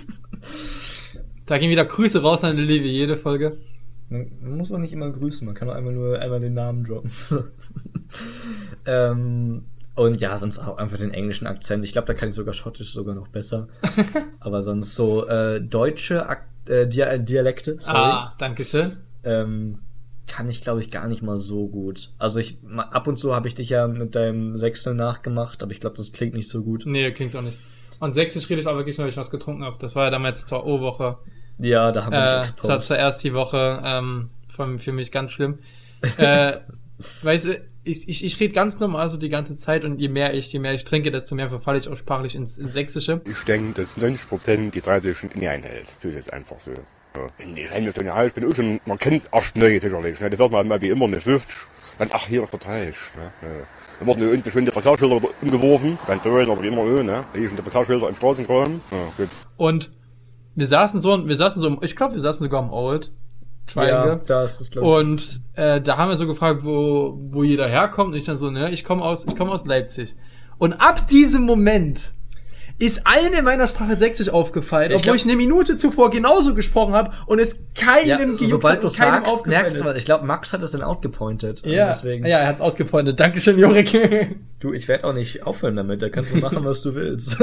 B: Da gehen wieder Grüße raus an Lilly wie jede Folge.
A: Man muss auch nicht immer grüßen, man kann auch einmal nur einmal den Namen droppen. So. ähm, Und ja, sonst auch einfach den englischen Akzent. Ich glaube, da kann ich sogar Schottisch sogar noch besser. Aber sonst so äh, deutsche Ak- äh, Dia- Dialekte, sorry.
B: Ah, danke schön.
A: Ähm, kann ich, glaube ich, gar nicht mal so gut. Also ich ma- ab und zu habe ich dich ja mit deinem Sächseln nachgemacht, aber ich glaube, das klingt nicht so gut.
B: Nee, klingt auch nicht. Und Sächsisch rede ich auch wirklich nur, weil ich was getrunken habe. Das war ja damals zur O-Woche.
A: Ja, da haben wir
B: Äh,
A: dich
B: zur,
A: exposed.
B: zuerst die Woche, ähm, für, für mich ganz schlimm. äh, weißt du, ich, ich, ich rede ganz normal so die ganze Zeit und je mehr ich, je mehr ich trinke, desto mehr verfalle ich auch sprachlich ins, ins Sächsische.
I: Ich denke, dass neunzig Prozent die dreißig nie einhält. Das ist jetzt einfach so. Ja. In die halbe Stunde halb, ich bin auch schon, man kennt es erst neu sicherlich. Ne? Das wird man mal wie immer eine fünfzig. Dann, ach, hier ist der dreißig. Ne? Ja. Dann wurden unten schon die Verkehrsschilder umgeworfen. Dann Dölen, aber immer öh, ne? Hier sind die Verkehrsschilder im Straßenkram. Ja, gut.
B: Und wir saßen so, wir saßen so, im- ich glaube, wir saßen sogar im Old Triangle.
A: Ja, da ist es, glaube ich.
B: Und äh, da haben wir so gefragt, wo, wo jeder herkommt. Und ich dann so, ne, ich komme aus, ich komme aus Leipzig. Und ab diesem Moment ist allen in meiner Sprache Sächsisch aufgefallen,
A: Ich
B: obwohl
A: glaub-
B: ich eine Minute zuvor genauso gesprochen habe und es keinem
A: Ja,
B: gejuckt
A: sobald
B: hat
A: du
B: und keinem
A: sagst,
B: aufgefallen
A: merkst du
B: ist.
A: was. Ich glaube, Max hat es dann outgepointet. Und
B: Ja,
A: deswegen,
B: ja, er hat's outgepointet. Dankeschön, Jorik.
A: Du, ich werde auch nicht aufhören damit. Da kannst du machen, was du willst.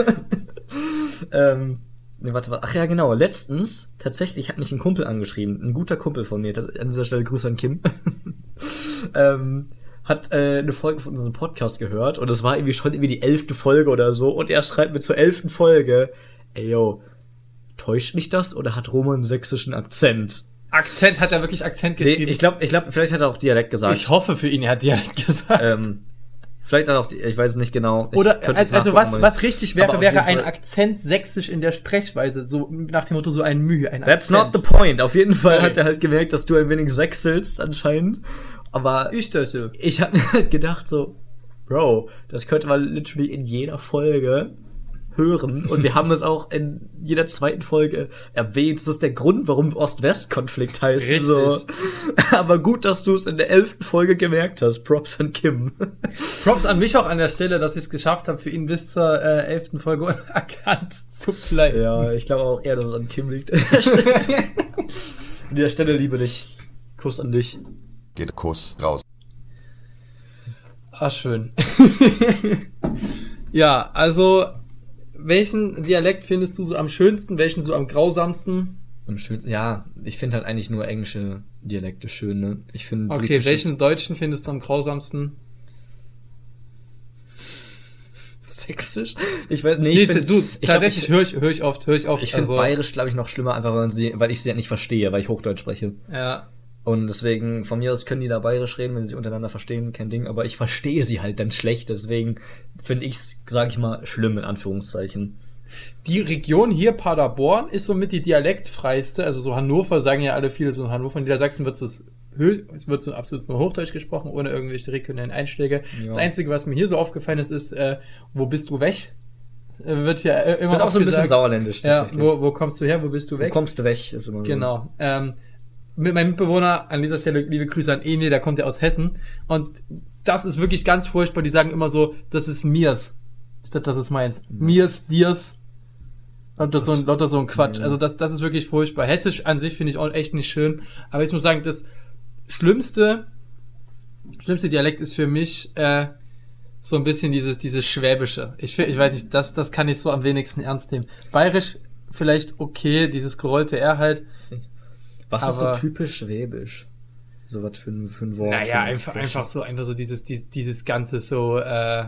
A: ähm, ne, warte, warte. Ach ja, genau. Letztens, tatsächlich hat mich ein Kumpel angeschrieben. Ein guter Kumpel von mir. An dieser Stelle Grüße an Kim. ähm, hat äh, eine Folge von unserem Podcast gehört. Und es war irgendwie schon irgendwie die elfte Folge oder so. Und er schreibt mir zur elften Folge, ey, yo, täuscht mich das oder hat Roman einen sächsischen Akzent?
B: Akzent, hat er wirklich Akzent
A: Nee,
B: geschrieben?
A: ich glaube, ich glaub, vielleicht hat er auch Dialekt gesagt.
B: Ich hoffe für ihn, er hat Dialekt gesagt.
A: ähm, vielleicht hat er auch, die, ich weiß es nicht genau. Ich
B: Oder,
A: könnte jetzt
B: also, also
A: nachgucken,
B: was,
A: aber-
B: was richtig
A: aber
B: wäre,
A: auf
B: wäre
A: jeden
B: ein
A: Fall-
B: Akzent sächsisch in der Sprechweise, so nach dem Motto, so ein Mühe, ein
A: That's
B: Akzent.
A: not the point. Auf jeden Fall
B: Sorry.
A: hat er halt gemerkt, dass du ein wenig sächselst anscheinend. Aber
B: Ist das so?
A: ich habe mir halt gedacht so, Bro, das könnte man literally in jeder Folge hören. Und wir haben es auch in jeder zweiten Folge erwähnt. Das ist der Grund, warum Ost-West-Konflikt heißt.
B: Richtig.
A: So. Aber gut, dass du es in der elften Folge gemerkt hast. Props an Kim.
B: Props an mich auch an der Stelle, dass ich es geschafft habe, für ihn bis zur äh, elften Folge unerkannt zu bleiben.
A: Ja, ich glaube auch eher, dass es an Kim liegt. An der Stelle, an der Stelle liebe dich. Kuss an dich.
F: Geht Kuss raus.
B: Ah, schön. Ja, also, welchen Dialekt findest du so am schönsten, welchen so am grausamsten?
A: Am schönsten, ja, ich finde halt eigentlich nur englische Dialekte schön, ne? Ich finde
B: Okay,
A: britisches-
B: welchen deutschen findest du am grausamsten?
A: Sächsisch? Ich weiß nicht.
B: Nee,
A: ich find,
B: du,
A: ich glaub,
B: tatsächlich
A: ich,
B: höre ich, hör ich oft, höre ich oft.
A: ich finde
B: also,
A: Bayerisch, glaube ich, noch schlimmer, einfach weil, man sie, weil ich sie ja nicht verstehe, weil ich Hochdeutsch spreche.
B: Ja,
A: Und deswegen, von mir aus können die da Bayerisch reden, wenn sie sich untereinander verstehen, kein Ding, aber ich verstehe sie halt dann schlecht, deswegen finde ich's, sage ich mal, schlimm in Anführungszeichen.
B: die Region hier, Paderborn, ist somit die dialektfreiste. Also so Hannover, sagen ja alle viele, so in Hannover und Niedersachsen wird so, hö- es wird so absolut nur Hochdeutsch gesprochen, ohne irgendwelche regionalen Einschläge.
A: Ja.
B: Das Einzige, was mir hier so aufgefallen ist, ist, äh, wo bist du weg? Äh, wird ja äh, immer
A: Das ist auch so ein
B: oft
A: bisschen
B: gesagt.
A: sauerländisch,
B: Ja,
A: tatsächlich.
B: wo, wo kommst du her, wo bist du
A: Wo
B: weg?
A: kommst du weg, ist immer so.
B: Genau. Ähm, mit meinem Mitbewohner, an dieser Stelle liebe Grüße an Emil, der kommt ja aus Hessen. Und das ist wirklich ganz furchtbar. Die sagen immer so, das ist mirs, statt das ist meins. Mirs, dirs. Und das so ein, lauter so ein Quatsch.
A: Ja.
B: Also das, das ist wirklich furchtbar. Hessisch an sich finde ich auch echt nicht schön. Aber ich muss sagen, das schlimmste, schlimmste Dialekt ist für mich äh, so ein bisschen dieses, dieses Schwäbische. Ich, fi- ich weiß nicht, das, das kann ich so am wenigsten ernst nehmen. Bayerisch vielleicht okay, dieses gerollte R halt.
A: Was ist so
B: aber-
A: typisch schwäbisch? So was für ein, für ein Wort? für
B: Naja,
A: ein
B: einfach,
A: Expression?
B: einfach so, einfach so dieses, dieses, dieses ganze so, äh,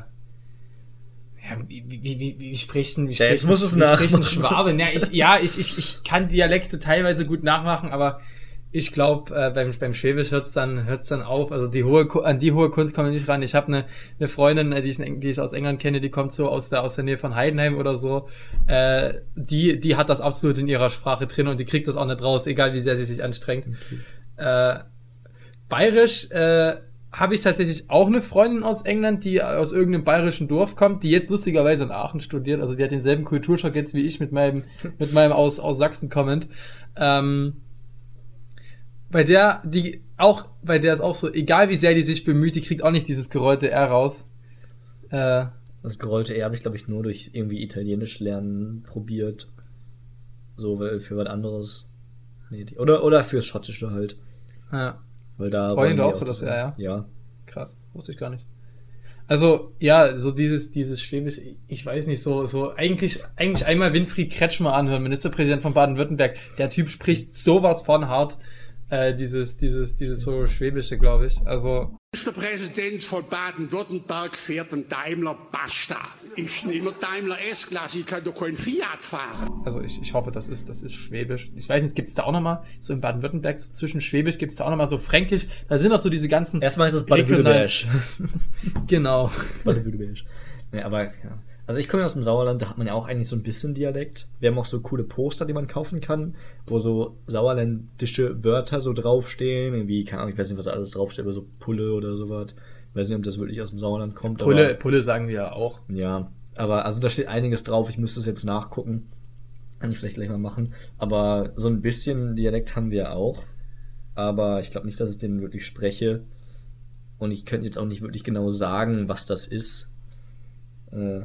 B: ja, wie, wie, wie, wie sprechen, wie
A: Ja, jetzt
B: sprechen,
A: muss es
B: wie sprechen
A: nachmachen.
B: Schwaben? Ja, ich, ja, ich, ich, ich kann Dialekte teilweise gut nachmachen, aber ich glaube, äh, beim, beim Schwäbisch hört's dann, hört's dann auf. Also die hohe, Ku- an die hohe Kunst kommen wir nicht ran. Ich habe eine, eine Freundin, äh, die ich, in- die ich aus England kenne, die kommt so aus der, aus der Nähe von Heidenheim oder so. Äh, die, die hat das absolut in ihrer Sprache drin und die kriegt das auch nicht raus, egal wie sehr sie sich anstrengt. Äh, Bayerisch, äh, habe ich tatsächlich auch eine Freundin aus England, die aus irgendeinem bayerischen Dorf kommt, die jetzt lustigerweise in Aachen studiert. Also die hat denselben Kulturschock jetzt wie ich mit meinem, mit meinem aus, aus Sachsen kommend. Ähm, bei der, die auch, bei der ist auch so, egal wie sehr die sich bemüht, die kriegt auch nicht dieses gerollte R raus. Äh,
A: Das gerollte R habe ich, glaube ich, nur durch irgendwie Italienisch lernen probiert. So, weil für was anderes. Nee, die, oder, oder fürs Schottische halt.
B: ja,
A: Weil da.
B: Freundin,
A: wollen
B: du
A: die
B: auch so das R, ja?
A: Ja.
B: Krass, wusste ich gar nicht. Also, ja, so dieses, dieses Schwäbisch, ich weiß nicht, so, so, eigentlich, eigentlich einmal Winfried Kretschmer anhören, Ministerpräsident von Baden-Württemberg. Der Typ spricht sowas von hart, äh, dieses, dieses, dieses so Schwäbische, glaube ich. Also.
J: Der Präsident von Baden-Württemberg fährt einen Daimler Basta. Ich nehme Daimler S-Klasse, ich kann doch keinen Fiat fahren.
B: Also ich, ich hoffe, das ist, das ist Schwäbisch. Ich weiß nicht, gibt es da auch nochmal, so in Baden-Württemberg, so zwischen Schwäbisch gibt es da auch nochmal so Fränkisch. Da sind auch so diese ganzen...
A: Erstmal ist es Baden-Württemberg.
B: Genau.
A: Baden-Württemberg. Nee, aber, ja. Also ich komme ja aus dem Sauerland, da hat man ja auch eigentlich so ein bisschen Dialekt. Wir haben auch so coole Poster, die man kaufen kann, wo so sauerländische Wörter so draufstehen. Irgendwie, keine Ahnung, ich weiß nicht, was da alles draufsteht, aber so Pulle oder sowas. Ich weiß nicht, ob das wirklich aus dem Sauerland kommt.
B: Pulle,
A: aber,
B: Pulle sagen wir ja auch.
A: Ja, aber also da steht einiges drauf. Ich müsste es jetzt nachgucken. Kann ich vielleicht gleich mal machen. Aber so ein bisschen Dialekt haben wir auch. Aber ich glaube nicht, dass ich den wirklich spreche. Und ich könnte jetzt auch nicht wirklich genau sagen, was das ist. Äh...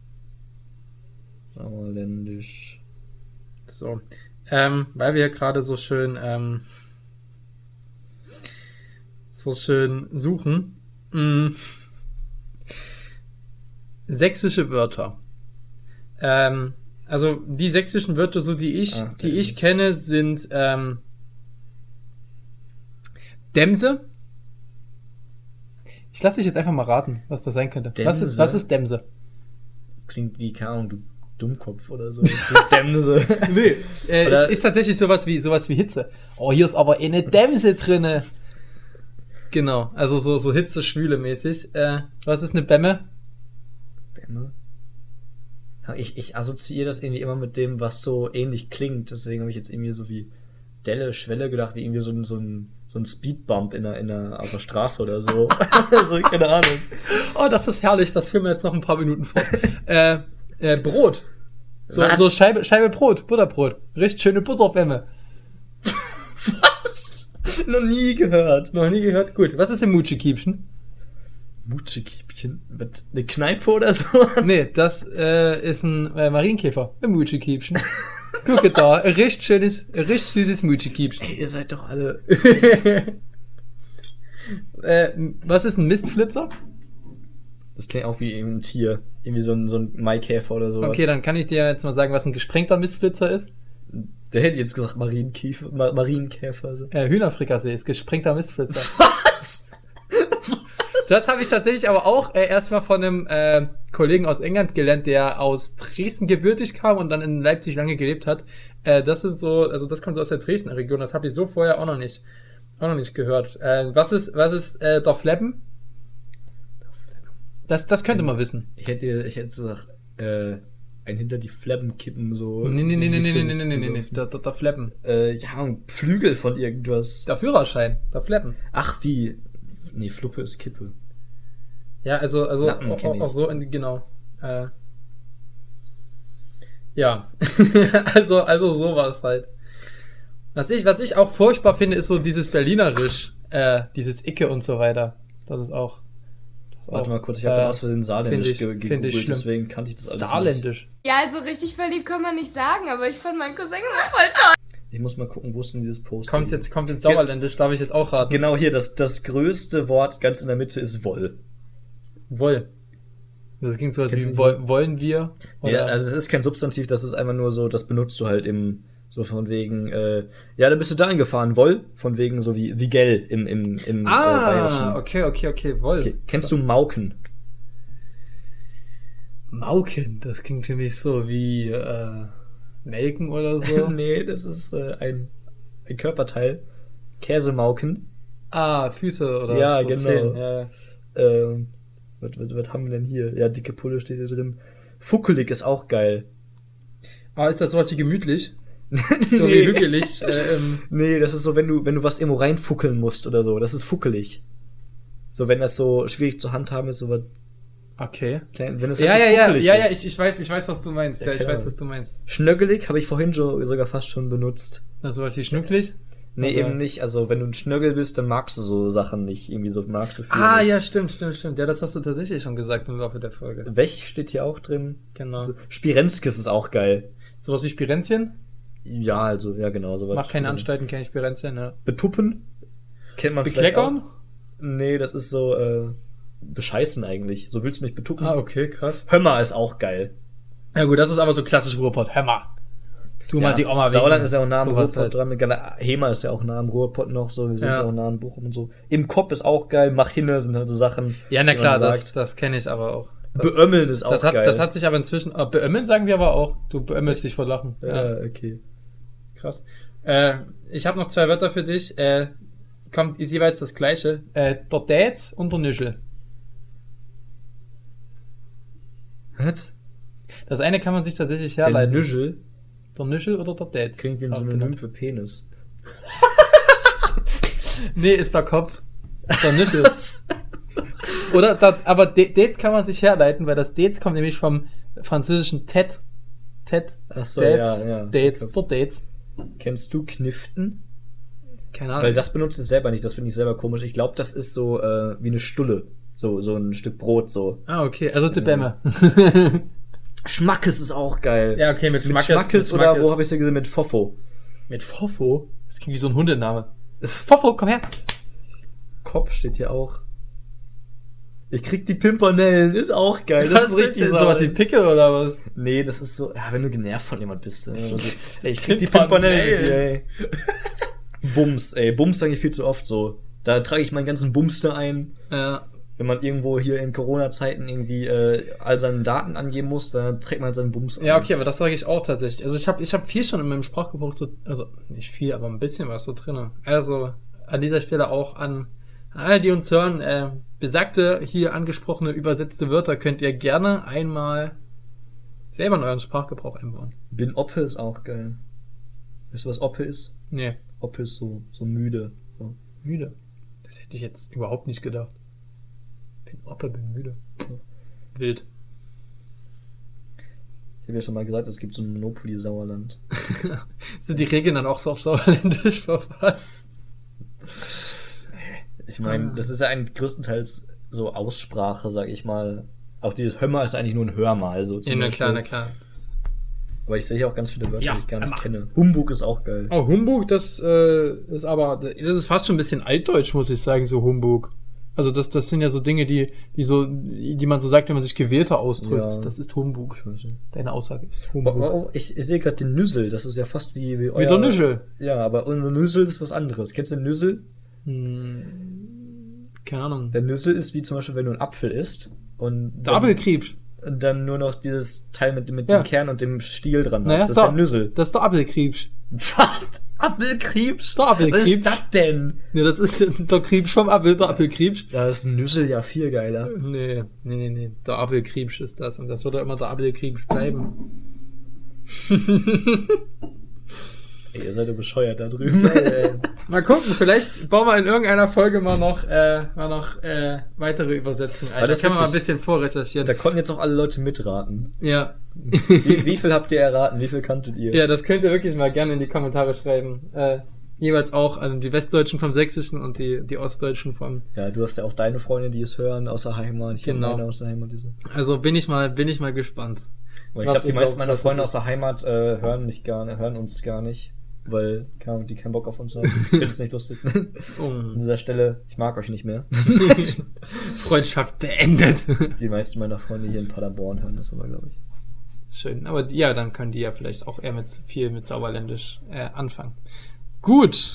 A: Sauerländisch.
B: So. Ähm, weil wir gerade so schön ähm, so schön suchen. Mh, sächsische Wörter. Ähm, also die sächsischen Wörter, so die ich,
A: ah,
B: die ich kenne, sind ähm, Dämse. Ich lasse dich jetzt einfach mal raten, was das sein könnte. Was ist, was ist Dämse?
A: Klingt wie, keine Ahnung, du Dummkopf oder so. Dämse.
B: Nee, äh, es ist tatsächlich sowas wie sowas wie Hitze. Oh, hier ist aber eine Dämse drinne. Genau, also so, so Hitze-Schwüle-mäßig. Äh, was ist eine Bämme?
A: Bämme? Ich, ich assoziiere das irgendwie immer mit dem, was so ähnlich klingt. Deswegen habe ich jetzt irgendwie so wie Delle, Schwelle gedacht, wie irgendwie so ein, so ein, so ein Speedbump in der, in der, auf der Straße oder so. So, keine Ahnung.
B: Oh, das ist herrlich, das führen wir jetzt noch ein paar Minuten vor. äh, äh, Brot. So, so Scheibe, Scheibe Brot, Butterbrot. Richtig schöne Butterbämme.
A: Was? Noch nie gehört.
B: Noch nie gehört? Gut. Was ist ein Mutschekiebchen?
A: Mutschekiebchen? Mit eine Kneipe oder so?
B: Nee, das äh, ist ein äh, Marienkäfer. Ein Mutschekiebchen. Guck da, ein richtig schönes, ein richtig süßes Mutschekiebchen.
A: Ey, ihr seid doch alle...
B: äh, was ist ein Mistflitzer?
A: Das klingt auch wie ein Tier. Irgendwie so ein, so ein Maikäfer oder so.
B: Okay, dann kann ich dir jetzt mal sagen, was ein gesprengter Mistflitzer ist.
A: Der hätte jetzt gesagt Marienkäfer. Ma- Marienkäfer. Also.
B: Äh, Hühnerfrikassee ist gesprengter Mistflitzer.
A: Was?
B: Das habe ich tatsächlich aber auch äh, erstmal von einem äh, Kollegen aus England gelernt, der aus Dresden gebürtig kam und dann in Leipzig lange gelebt hat. Äh, das ist so, also das kommt so aus der Dresdner Region. Das habe ich so vorher auch noch nicht, auch noch nicht gehört. Äh, was ist, was ist äh, der Fleppen? Das, das könnte man wissen.
A: Ich hätte, ich hätte gesagt, äh, ein hinter die Fleppen kippen, so.
B: Nee, nee, nee, nee, nee, nee, nee, nee, nee, nee, da, da, da Fleppen.
A: Äh, ja, ein Flügel von irgendwas.
B: Der Führerschein, da Fleppen.
A: Ach, wie? Nee, Fluppe ist Kippe.
B: Ja, also, also,
A: Lappen
B: auch,
A: kenn
B: auch
A: ich.
B: so, in, genau. Äh, ja. also, also sowas halt. Was ich, was ich auch furchtbar finde, ist so dieses Berlinerisch, äh, dieses Icke und so weiter. Das ist auch.
A: Warte mal kurz, ich habe
B: äh,
A: da aus Versehen Saarländisch
B: find ich-
A: ge-
B: find ich
A: gegoogelt,
B: schlimm.
A: deswegen kannte ich das alles
B: Saarländisch.
G: Ja, also richtig verliebt kann man nicht sagen, aber ich fand meinen Cousin immer voll toll.
A: nicht. Ich muss mal gucken, wo ist denn dieses Post?
B: Kommt jetzt, kommt ins Sauerländisch, darf ich jetzt auch raten.
A: Genau hier, das, das größte Wort ganz in der Mitte ist Woll.
B: Woll. Das klingt so, als
A: Kennst
B: wie
A: du-
B: woll, wollen wir. Oder?
A: Ja, also es ist kein Substantiv, das ist einfach nur so, das benutzt du halt im, so von wegen, äh, ja, da bist du dahin gefahren, Woll, von wegen so wie, wie Gell im, im, im
B: ah,
A: äh, Bayerischen.
B: okay, okay, okay, Woll.
A: Okay. Kennst du Mauken?
B: Mauken, das klingt für mich so wie äh, Melken oder so.
A: Nee, das ist äh, ein, ein Körperteil. Käsemauken.
B: Ah, Füße oder
A: Ja,
B: so
A: genau.
B: Zehen. Ja.
A: Ähm, was, was, was haben wir denn hier? Ja, dicke Pulle steht hier drin. Fuckelig ist auch geil.
B: Ah, ist das sowas wie gemütlich? So wie hügelig. Äh, ähm,
A: Nee, das ist so, wenn du, wenn du was irgendwo reinfuckeln musst oder so. Das ist fuckelig. So, wenn das so schwierig zu handhaben ist, so was
B: okay.
A: klein, wenn es
B: Ja,
A: halt
B: ja,
A: so
B: ja,
A: fuckelig
B: ja, ja,
A: ist.
B: ich, ich weiß, ich weiß, was du meinst. Ja,
A: Ja,
B: ich
A: klar.
B: weiß, was du meinst.
A: Schnöggelig habe ich vorhin so, sogar fast schon benutzt.
B: Also sowas wie schnucklig?
A: Nee,
B: Oder-
A: eben nicht. Also, wenn du ein Schnöggel bist, dann magst du so Sachen nicht. Irgendwie so magst du viel
B: Ah,
A: nicht.
B: ja, stimmt, stimmt, stimmt. Ja, das hast du tatsächlich schon gesagt im Laufe der Folge.
A: Wech steht hier auch drin.
B: Genau.
A: So, Spirenskis ist auch geil.
B: Sowas wie Spirenzchen?
A: Ja, also, ja, genau. So
B: Mach keine Anstalten, keine Spirenzchen, ja.
A: Betuppen. Kennt man vielleicht auch.
B: Bekleckern?
A: Nee, das ist so, äh, bescheißen eigentlich. So willst du mich betucken.
B: Ah, okay, krass.
A: Hömmer ist auch geil.
B: Ja gut, das ist aber so klassisch Ruhrpott. Hömmer. Tu
A: Ja,
B: mal die Oma weg.
A: Sauerland ist ja auch nah am
B: Sowas
A: Ruhrpott
B: halt.
A: dran. Hema ist ja auch nah am Ruhrpott noch so. Wir sind ja
B: Ja.
A: auch nah an Bochum und so. Im Kopf ist auch geil. Mach hinne sind halt so Sachen.
B: Ja, na
A: die
B: klar,
A: man
B: das,
A: sagt.
B: das kenne ich aber auch. Das,
A: Beömmeln ist auch
B: das hat,
A: geil.
B: Das hat sich aber inzwischen... Äh, beömmeln sagen wir aber auch. Du beömmelst dich vor Lachen.
A: ja, okay.
B: Krass. Äh, ich habe noch zwei Wörter für dich. Äh, kommt, ist jeweils das gleiche. Äh, der Dätz und der Nüschel.
A: Was?
B: Das eine kann man sich tatsächlich
A: Der
B: herleiten.
A: Nüschel
B: Der Nüschel oder der Dätz?
A: klingt wie ein
B: Auch
A: Synonym
B: genannt.
A: für Penis.
B: Nee, ist der Kopf. Der Nüschel. Oder, da, aber Dates kann man sich herleiten, weil das Dates kommt nämlich vom französischen Tet. Tet.
A: Ach so,
B: Dates,
A: ja, ja.
B: Dates, der Dates.
A: Kennst du Kniften?
B: Keine Ahnung.
A: Weil das benutze ich selber nicht, das finde ich selber komisch. Ich glaube, das ist so äh, wie eine Stulle. So, so ein Stück Brot, so.
B: Ah, okay, also die Bämme.
A: Schmackes ist auch geil.
B: Ja, okay, mit
A: Mit
B: Schmackes.
A: Schmackes,
B: mit
A: oder
B: Schmackes.
A: wo habe ich es ja gesehen? Mit Fofo.
B: Mit Fofo? Das klingt wie so ein Hundename. Fofo, komm her.
A: Kopf steht hier auch. Ich krieg die Pimpernellen, ist auch geil. Das ist richtig so.
B: Sowas wie Pickel oder was?
A: Nee, das ist so, ja, wenn du genervt von jemand bist. Ne? Also, ey, ich krieg die
B: Pimpernellen.
A: Pimpernellen mit dir, ey. Bums, ey. Bums sage ich viel zu oft so. Da trage ich meinen ganzen Bums da ein.
B: Ja.
A: Wenn man irgendwo hier in Corona-Zeiten irgendwie äh, all seine Daten angeben muss, dann trägt man halt seinen Bums ein.
B: Ja, okay, aber das sage ich auch tatsächlich. Also ich habe ich hab viel schon in meinem Sprachgebrauch so, also nicht viel, aber ein bisschen was so drin. Also an dieser Stelle auch an alle, die uns hören, äh, besagte, hier angesprochene, übersetzte Wörter könnt ihr gerne einmal selber in euren Sprachgebrauch einbauen.
A: Bin Oppe ist auch geil. Weißt du, was Oppe ist?
B: Nee.
A: Oppe ist so, so müde. So.
B: Müde? Das hätte ich jetzt überhaupt nicht gedacht. Bin Oppe, bin müde. Wild.
A: Ich habe ja schon mal gesagt, es gibt so ein Monopoly-Sauerland.
B: Sind die Regeln dann auch so auf Sauerländisch verfasst?
A: Ich meine, das ist ja eigentlich größtenteils so Aussprache, sag ich mal. Auch dieses Hörmal ist eigentlich nur ein Hörmal. So zum
B: Ja, na
A: Beispiel.
B: klar, na klar.
A: Aber ich sehe hier auch ganz viele Wörter,
B: Ja,
A: die ich gar nicht
B: Hörmal.
A: kenne. Humbug ist auch geil.
B: Oh, Humbug, das äh, ist aber, das ist fast schon ein bisschen altdeutsch, muss ich sagen, so Humbug. Also das, das sind ja so Dinge, die, die so, die man so sagt, wenn man sich gewählter ausdrückt.
A: Ja.
B: Das ist Humbug.
A: Scheiße.
B: Deine Aussage ist
A: Aber,
B: Humbug.
A: aber, oh, ich, ich sehe gerade den Nüssel, das ist ja fast wie, wie
B: Wie der Nüschel.
A: Ja, aber unser Nüssel ist was anderes. Kennst du den Nüssel?
B: Hm, keine Ahnung.
A: Der Nüssel ist wie zum Beispiel, wenn du einen Apfel isst und
B: Der
A: dann,
B: Apfelkriebsch.
A: und dann nur noch dieses Teil mit, mit
B: Ja.
A: dem Kern und dem Stiel dran hast.
B: Naja,
A: das ist
B: da-
A: der Nüssel.
B: Das ist der Apfelkriebsch.
A: Was? Apfelkriebsch?
B: Der Apfelkriebsch.
A: Was ist das denn?
B: Nee, das ist der Kriebsch vom Apfel, der Apfelkriebsch.
A: Da ist ein Nüssel ja viel geiler.
B: Nee, nee, nee, nee. Der Apfelkriebsch ist das. Und das wird auch immer der Apfelkriebsch bleiben.
A: Ey, ihr seid ja bescheuert da drüben.
B: Äh, mal gucken, vielleicht bauen wir in irgendeiner Folge mal noch, äh, mal noch äh, weitere Übersetzungen ein.
A: Aber
B: Da
A: das
B: kann man mal ein
A: witzig.
B: bisschen vorrecherchieren.
A: Da konnten jetzt auch alle Leute mitraten.
B: Ja.
A: Wie, wie viel habt ihr erraten? Wie viel kanntet ihr?
B: Ja, das könnt ihr wirklich mal gerne in die Kommentare schreiben. Äh, jeweils auch also die Westdeutschen vom Sächsischen und die, die Ostdeutschen vom.
A: Ja, du hast ja auch deine Freunde, die es hören, außer Heimat. Ich
B: Genau.
A: habe meine aus der Heimat. Die so.
B: Also bin ich mal, bin ich mal gespannt.
A: Aber ich
B: Was
A: glaube, die
B: ihr
A: meisten
B: glaubt,
A: meiner
B: was
A: Freunde
B: es
A: aus der Heimat äh, hören, mich gar, hören uns gar nicht, weil keine Ahnung, die keinen Bock auf uns haben. Ich finde es nicht lustig. An dieser Stelle, ich mag euch nicht mehr.
B: Freundschaft beendet.
A: Die meisten meiner Freunde hier in Paderborn hören das aber, glaube ich.
B: Schön, aber die, ja, dann können die ja vielleicht auch eher mit viel mit Sauerländisch äh, anfangen. Gut.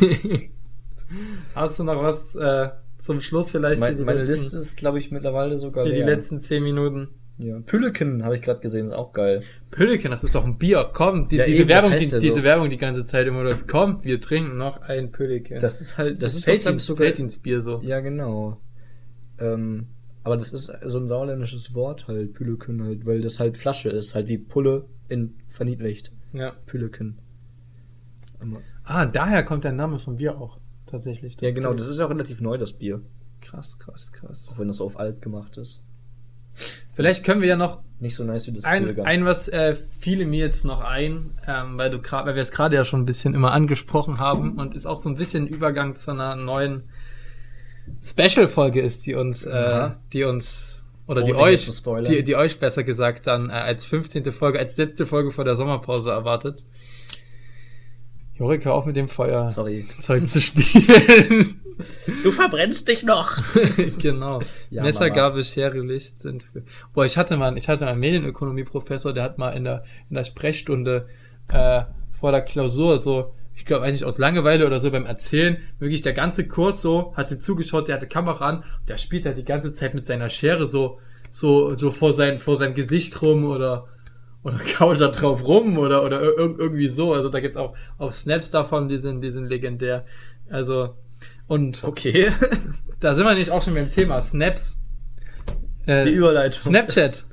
B: Hast du noch was äh, zum Schluss vielleicht?
A: Mein,
B: für die
A: meine
B: letzten,
A: Liste ist, glaube ich, mittlerweile sogar
B: für die
A: leer.
B: letzten zehn Minuten.
A: Ja. Püleken habe ich gerade gesehen, ist auch geil.
B: Pülliken, das ist doch ein Bier. Komm, die,
A: Ja,
B: diese
A: eben, das
B: Werbung,
A: heißt
B: die,
A: ja
B: diese
A: so.
B: Werbung die ganze Zeit immer läuft. Komm, wir trinken noch ein Pülliken.
A: Das ist halt, das, ist doch,
B: fällt
A: glaub
B: ins,
A: ich, sogar.
B: fällt ins Bier so.
A: Ja, genau. Ähm, aber das ist so ein sauerländisches Wort halt, Püleken halt, weil das halt Flasche ist, halt wie Pulle in verniedlicht.
B: Ja.
A: Püleken. Aber-
B: Ah, daher kommt der Name von Bier auch. Tatsächlich.
A: Ja, genau, das ist ja auch relativ neu, das Bier.
B: Krass, krass, krass.
A: Auch wenn das so auf alt gemacht ist.
B: Vielleicht können wir ja noch
A: Nicht so nice wie das
B: ein,
A: Pülleger.
B: ein was äh, fiel mir jetzt noch ein, ähm, weil du gerade, weil wir es gerade ja schon ein bisschen immer angesprochen haben und ist auch so ein bisschen Übergang zu einer neuen Special-Folge ist, die uns, äh,
A: Aha.
B: die uns oder
A: Ohne
B: die
A: jetzt
B: euch,
A: zu spoilern.
B: die, die euch besser gesagt dann äh, als fünfzehnte Folge, als letzte Folge vor der Sommerpause erwartet. Jorik, hör auf mit dem Feuer.
A: Sorry.
B: Zeug zu spielen.
A: Du verbrennst dich noch.
B: Genau.
A: Ja,
B: Messer,
A: Mama.
B: Gabel, Schere, Licht sind für... Boah, ich hatte mal, ich hatte mal einen Medienökonomie-Professor, der hat mal in der, in der Sprechstunde äh, vor der Klausur so, ich glaube, weiß nicht, aus Langeweile oder so beim Erzählen, wirklich der ganze Kurs so, hat ihm zugeschaut, der hatte Kamera an, der spielt halt die ganze Zeit mit seiner Schere so, so, so vor sein, vor seinem Gesicht rum oder, oder kaut da drauf rum oder, oder ir- irgendwie so. Also da gibt's auch, auch Snaps davon, die sind, die sind legendär. Also, und
A: Okay.
B: da sind wir nicht auch schon beim Thema Snaps. Äh,
A: Die Überleitung.
B: Snapchat.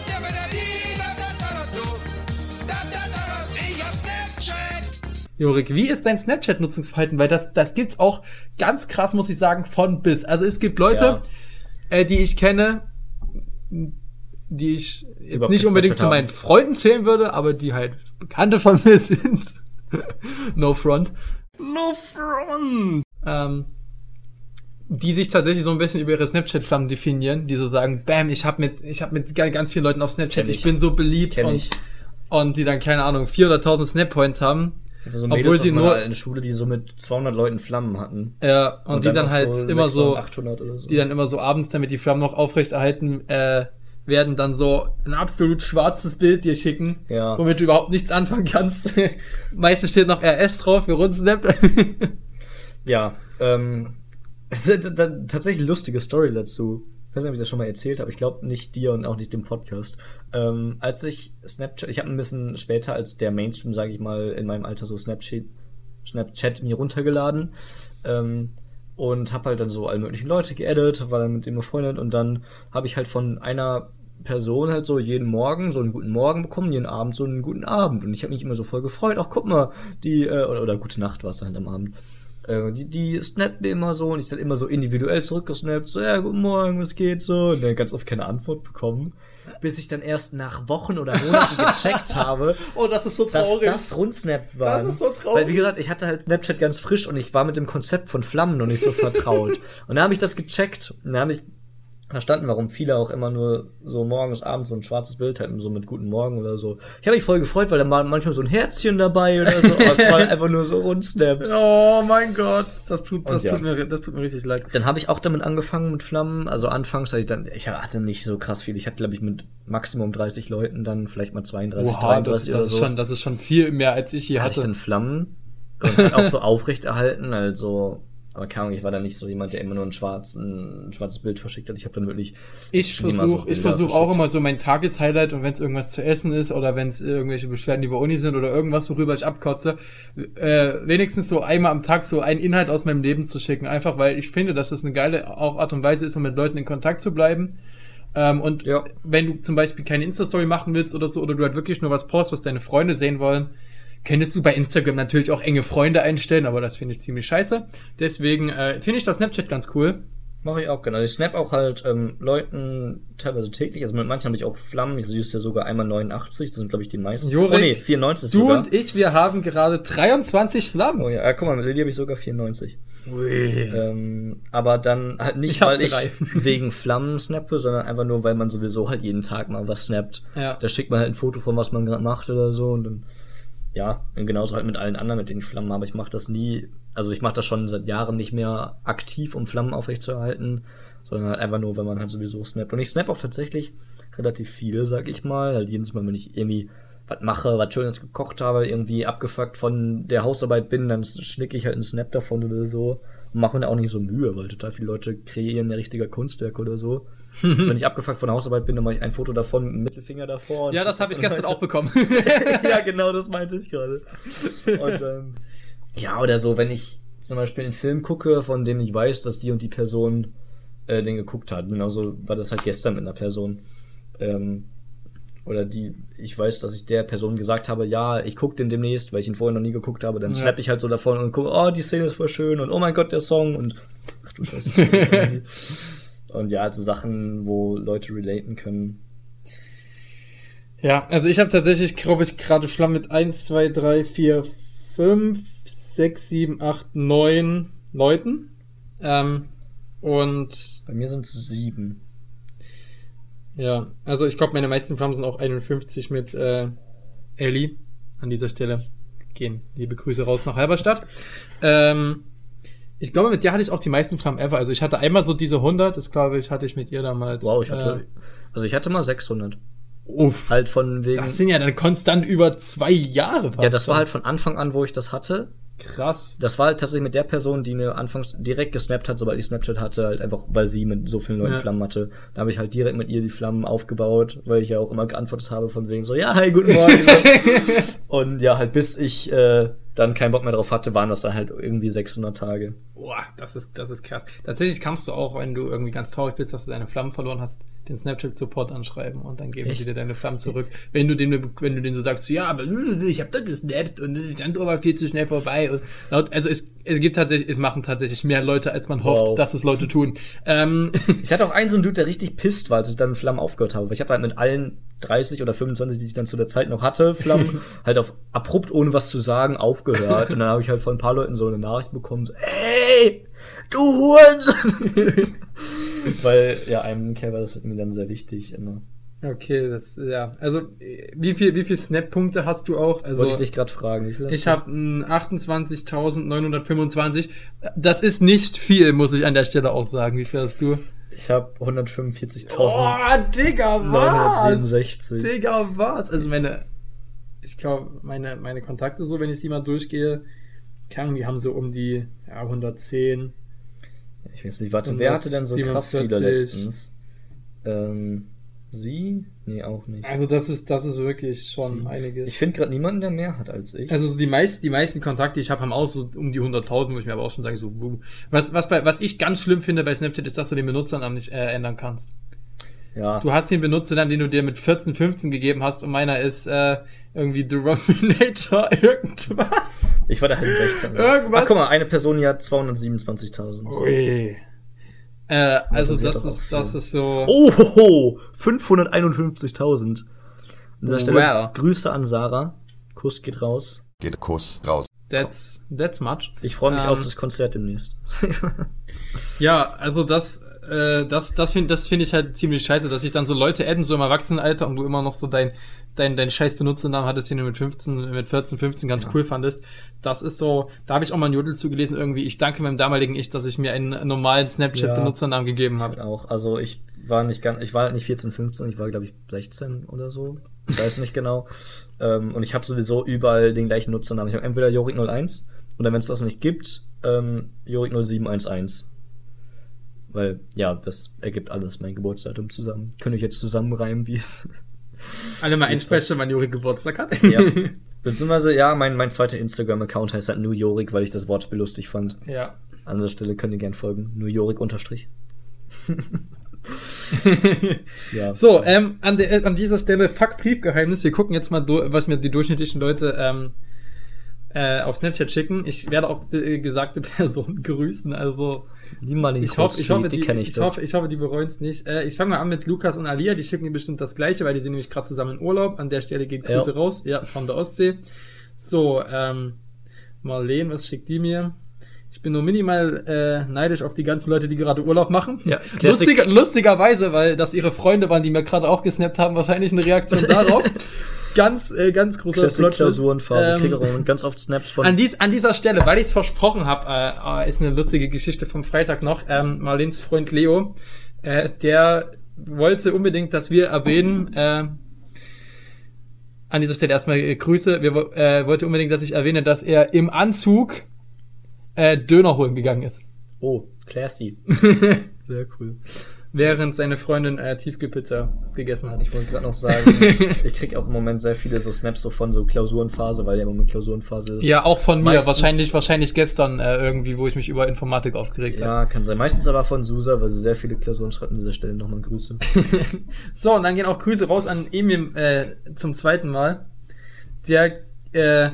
B: Jorik, wie ist dein Snapchat-Nutzungsverhalten? Weil das, das gibt's auch ganz krass, muss ich sagen, von bis. Also es gibt Leute,
A: Ja.
B: äh, die ich kenne, die ich jetzt
A: überhaupt
B: nicht
A: kein
B: unbedingt
A: Snapchat
B: zu
A: haben.
B: meinen Freunden zählen würde, aber die halt Bekannte von mir sind. No front.
A: No front.
B: Ähm, die sich tatsächlich so ein bisschen über ihre Snapchat-Flammen definieren, die so sagen, bam, ich hab mit, ich hab mit ga- ganz vielen Leuten auf Snapchat,
A: Kenn
B: ich.
A: ich.
B: bin so beliebt
A: Kenn
B: und,
A: ich.
B: und die dann, keine Ahnung, vierhunderttausend Snap-Points haben.
A: Ich hatte so
B: Obwohl
A: Mädels
B: sie
A: auf meiner
B: nur-
A: alten Schule, die so mit zweihundert Leuten Flammen hatten.
B: Ja, und, die dann,
A: auch
B: halt immer so,
A: sechshundert, achthundert oder so.
B: die dann immer so abends, damit die Flammen noch aufrechterhalten äh, werden, dann so ein absolut schwarzes Bild dir schicken,
A: Ja.
B: womit du überhaupt nichts anfangen kannst. Meistens steht noch R S drauf für Rundsnap.
A: Ja, ähm, es ist t- t- tatsächlich eine lustige Story dazu. Ich weiß nicht, ob ich das schon mal erzählt habe. Ich glaube nicht dir und auch nicht dem Podcast. Ähm, als ich Snapchat, ich habe ein bisschen später als der Mainstream, sage ich mal, in meinem Alter so Snapchat, Snapchat mir runtergeladen ähm, und habe halt dann so alle möglichen Leute geaddet, war dann mit dem befreundet und dann habe ich halt von einer Person halt so jeden Morgen so einen guten Morgen bekommen, jeden Abend so einen guten Abend und ich habe mich immer so voll gefreut. Ach, guck mal, die äh, oder, oder gute Nacht war es halt am Abend. Äh, Die, die snappt mir immer so und ich dann immer so individuell zurückgesnappt, so, ja, guten Morgen, was geht so? Und dann ganz oft keine Antwort bekommen, bis ich dann erst nach Wochen oder Monaten gecheckt habe,
B: Oh, das ist so
A: dass
B: traurig.
A: das Rundsnap war.
B: Das ist so traurig.
A: Weil, wie gesagt, ich hatte halt Snapchat ganz frisch und ich war mit dem Konzept von Flammen noch nicht so vertraut. Und da habe ich das gecheckt und da habe ich verstanden, warum viele auch immer nur so morgens, abends so ein schwarzes Bild hatten, so mit Guten Morgen oder so. Ich habe mich voll gefreut, weil da war manchmal so ein Herzchen dabei oder so. Aber es waren einfach nur so Rundsnaps.
B: Oh mein Gott, das tut, das
A: Und ja.
B: tut mir, das tut mir richtig leid.
A: Dann habe ich auch damit angefangen mit Flammen. Also anfangs hatte ich dann, ich hatte nicht so krass viel. Ich hatte, glaube ich, mit Maximum dreißig Leuten dann vielleicht mal zweiunddreißig,
B: Oha, das,
A: dreiunddreißig
B: das,
A: oder
B: ist
A: so.
B: schon, das ist schon viel mehr, als ich je
A: hatte ich
B: hatte.
A: dann Flammen und halt auch so aufrechterhalten, also, aber keine Ahnung, ich war dann nicht so jemand, der immer nur ein, schwarzen, ein schwarzes Bild verschickt hat. Ich habe dann wirklich
B: Ich
A: schon immer so
B: versuche ich
A: Bilder
B: versuch auch
A: verschickt.
B: immer so mein Tageshighlight und wenn es irgendwas zu essen ist oder wenn es irgendwelche Beschwerden über Uni sind oder irgendwas, worüber ich abkotze, äh, wenigstens so einmal am Tag so einen Inhalt aus meinem Leben zu schicken. Einfach, weil ich finde, dass das eine geile auch Art und Weise ist, um mit Leuten in Kontakt zu bleiben. Ähm, und
A: Ja.
B: wenn du zum Beispiel keine Insta-Story machen willst oder so, oder du halt wirklich nur was postest, was deine Freunde sehen wollen, könntest du bei Instagram natürlich auch enge Freunde einstellen, aber das finde ich ziemlich scheiße. Deswegen äh, finde ich das Snapchat ganz cool.
A: Mache ich auch gerne. Also ich snap auch halt ähm, Leuten teilweise täglich. Also mit manchen habe ich auch Flammen. Ich sehe es ja sogar einmal neunundachtzig. Das sind, glaube ich, die meisten.
B: Jorik,
A: oh nee, vierundneunzig
B: Du
A: sogar.
B: und ich, wir haben gerade dreiundzwanzig Flammen.
A: Oh ja, äh, guck mal, mit Lilly habe ich sogar vierundneunzig.
B: Ui.
A: Ähm, aber dann halt nicht,
B: Ich hab
A: weil ich
B: drei.
A: wegen Flammen snappe, sondern einfach nur, weil man sowieso halt jeden Tag mal was snappt.
B: Ja.
A: Da schickt man halt ein Foto von, was man gerade macht oder so und dann, ja, und genauso halt mit allen anderen, mit denen ich Flammen habe. Ich mache das nie, also ich mache das schon seit Jahren nicht mehr aktiv, um Flammen aufrechtzuerhalten, sondern halt einfach nur, wenn man halt sowieso snappt. Und ich snap auch tatsächlich relativ viel, sag ich mal. Halt jedes Mal, wenn ich irgendwie was mache, was Schönes gekocht habe, irgendwie abgefuckt von der Hausarbeit bin, dann schnicke ich halt einen Snap davon oder so. Und mache mir da auch nicht so Mühe, weil total viele Leute kreieren ja richtiger Kunstwerk oder so. Also wenn ich abgefuckt von der Hausarbeit bin, dann mache ich ein Foto davon mit dem Mittelfinger davor. und
B: Ja, das
A: schick
B: habe ich
A: an
B: gestern
A: Leute.
B: auch bekommen.
A: Ja, genau, das meinte ich gerade. Und ähm, ja, oder so, wenn ich zum Beispiel einen Film gucke, von dem ich weiß, dass die und die Person äh, den geguckt hat. Genauso war das halt gestern mit einer Person. Ähm, oder die, ich weiß, dass ich der Person gesagt habe, ja, ich gucke den demnächst, weil ich ihn vorher noch nie geguckt habe. Dann
B: Ja.
A: snap ich halt so davon und gucke, oh, die Szene ist voll schön und oh mein Gott, der Song und ach du Scheiße. das war irgendwie. Und ja, also Sachen, wo Leute relaten können.
B: Ja, also ich habe tatsächlich, glaube ich, gerade Flammen mit eins, zwei, drei, vier, fünf, sechs, sieben, acht, neun Leuten. Ähm, und
A: Bei mir sind es sieben.
B: ja, also ich glaube, meine meisten Flammen sind auch einundfünfzig mit äh, Ellie an dieser Stelle. gehen liebe Grüße raus nach Halberstadt. Ähm, ich glaube, mit der hatte ich auch die meisten Flammen ever. Also ich hatte einmal so diese hundert, das glaube ich, hatte ich mit ihr damals.
A: Wow, ich hatte, äh, also ich hatte mal sechshundert.
B: Uff.
A: Halt von wegen.
B: Das sind ja dann konstant über zwei Jahre.
A: Ja, das war halt von Anfang an, wo ich das hatte.
B: Krass.
A: Das war halt tatsächlich mit der Person, die mir anfangs direkt gesnappt hat, sobald ich Snapchat hatte, halt einfach, weil sie mit so vielen Leuten ja. Flammen hatte. Da habe ich halt direkt mit ihr die Flammen aufgebaut, weil ich ja auch immer geantwortet habe von wegen so, ja, hi, guten Morgen. Und ja, halt bis ich äh, dann keinen Bock mehr drauf hatte, waren das dann halt irgendwie sechshundert Tage.
B: Boah, das ist, das ist krass. Tatsächlich kannst du auch, wenn du irgendwie ganz traurig bist, dass du deine Flammen verloren hast, den Snapchat-Support anschreiben und dann geben Echt? die dir deine Flammen zurück. Wenn du dem, wenn du denen so sagst, ja, aber ich hab doch gesnappt und die Sanduhr war viel zu schnell vorbei. Und laut, also es, es gibt tatsächlich, es machen tatsächlich mehr Leute, als man hofft, wow. dass es Leute tun. Ähm,
A: ich hatte auch einen so einen Dude, der richtig pisst war, als ich dann Flammen aufgehört habe. Weil ich habe halt mit allen dreißig oder fünfundzwanzig, die ich dann zu der Zeit noch hatte, Flammen, halt auf abrupt, ohne was zu sagen, aufgehört. Und dann habe ich halt von ein paar Leuten so eine Nachricht bekommen, so, ey, du Hurensohn! Weil, ja, einem Kerl war das mir dann sehr wichtig immer.
B: Okay, das, ja, also, wie viel, wie viel Snap-Punkte hast du auch? Also,
A: wollte ich dich gerade fragen, wie viel hast
B: ich habe achtundzwanzigtausendneunhundertfünfundzwanzig. Das ist nicht viel, muss ich an der Stelle auch sagen. Wie viel hast du?
A: Ich habe hundertfünfundvierzigtausend.
B: Oh, Digga, was?
A: neunhundertsiebenundsechzig.
B: Digga, was? Also meine, ich glaube, meine, meine Kontakte so, wenn ich die mal durchgehe, kann, die haben so um die, ja, hundertzehn.
A: Ich weiß nicht, warte, wer hatte denn so krass viele letztens? Ähm, sie? Nee, auch nicht.
B: Also das ist, das ist wirklich schon einiges.
A: Ich finde gerade niemanden, der mehr hat als ich.
B: Also so die meisten, die meisten Kontakte, die ich habe, haben auch so um die hunderttausend, wo ich mir aber auch schon sage, so, boom. Was, was, bei, was ich ganz schlimm finde bei Snapchat, ist, dass du den Benutzernamen nicht äh, ändern kannst.
A: Ja.
B: Du hast den Benutzernamen, den du dir mit vierzehn, fünfzehn gegeben hast, und meiner ist äh, irgendwie The Dominator irgendwas.
A: Ich war da halt sechzehn.
B: Irgendwas.
A: Ach, guck mal, eine Person hier hat zweihundertsiebenundzwanzigtausend.
B: Ui. Äh, also das ist, das ist so...
A: Oh, fünfhunderteinundfünfzigtausend. An dieser Stelle
B: wow.
A: Grüße an Sarah. Kuss geht raus.
F: Geht Kuss raus.
B: That's, that's much.
A: Ich freue mich
B: ähm,
A: auf das Konzert demnächst.
B: Ja, also das... Das, das finde das find ich halt ziemlich scheiße, dass sich dann so Leute adden, so im Erwachsenenalter, und du immer noch so dein, dein, dein scheiß Benutzernamen hattest, den du mit fünfzehn, mit vierzehn, fünfzehn ganz ja. cool fandest. Das ist so, da habe ich auch mal ein Jodel zugelesen irgendwie. Ich danke meinem damaligen Ich, dass ich mir einen normalen Snapchat-Benutzernamen ja, gegeben habe.
A: Auch, also ich war nicht ganz, ich war halt nicht vierzehn, fünfzehn, ich war glaube ich sechzehn oder so. Ich weiß nicht genau. ähm, und ich habe sowieso überall den gleichen Nutzernamen. Ich habe entweder Jorik null eins oder wenn es das nicht gibt, ähm, Jorik null sieben eins eins. Weil, ja, das ergibt alles mein Geburtsdatum zusammen. Könnt ihr jetzt zusammenreimen, wie es...
B: Alle mal einsprechen, wann Jorik Geburtstag hat.
A: Ja. Beziehungsweise, ja, mein, mein zweiter Instagram-Account heißt halt nur Jorik, weil ich das Wortspiel lustig fand.
B: Ja.
A: An dieser Stelle könnt ihr gern folgen. Nur Jorik unterstrich.
B: Ja. So, ähm, an, de, an dieser Stelle, fuck Briefgeheimnis. Wir gucken jetzt mal, do, was mir die durchschnittlichen Leute ähm, äh, auf Snapchat schicken. Ich werde auch äh, gesagte Personen grüßen, also...
A: Die mal den
B: ich hoffe, ich hoffe, die,
A: die kenne ich,
B: ich
A: doch.
B: hoffe, ich hoffe, die bereuen es nicht. Äh, ich fange mal an mit Lukas und Alia, die schicken mir bestimmt das Gleiche, weil die sind nämlich gerade zusammen in Urlaub. An der Stelle geht Grüße ja. raus, ja, von der Ostsee. So, ähm, Marlene, was schickt die mir? Ich bin nur minimal äh, neidisch auf die ganzen Leute, die gerade Urlaub machen.
A: Ja,
B: Lustiger, lustigerweise, weil das ihre Freunde waren, die mir gerade auch gesnappt haben, wahrscheinlich eine Reaktion darauf. Ganz, äh, ganz großer Plot.
A: Klausurenphase, ähm, kriege auch ganz oft Snaps von.
B: An, dies, an dieser Stelle, weil ich es versprochen habe, äh, ist eine lustige Geschichte vom Freitag noch. Ähm, Marlens Freund Leo, äh, der wollte unbedingt, dass wir erwähnen, äh, an dieser Stelle erstmal äh, Grüße, wir äh, wollte unbedingt, dass ich erwähne, dass er im Anzug äh, Döner holen gegangen ist.
A: Oh, classy. Sehr cool.
B: Während seine Freundin äh, Tiefkühlpizza gegessen hat.
A: Ich wollte gerade noch sagen, ich krieg auch im Moment sehr viele so Snaps so von so Klausurenphase, weil ja im Moment Klausurenphase ist.
B: Ja, auch von mir. Meistens, wahrscheinlich wahrscheinlich gestern äh, irgendwie, wo ich mich über Informatik aufgeregt habe.
A: Ja, kann sein. Meistens aber von Susa, weil sie sehr viele Klausuren schreibt. An dieser Stelle nochmal Grüße.
B: So, und dann gehen auch Grüße raus an Emil äh, zum zweiten Mal. Der, äh,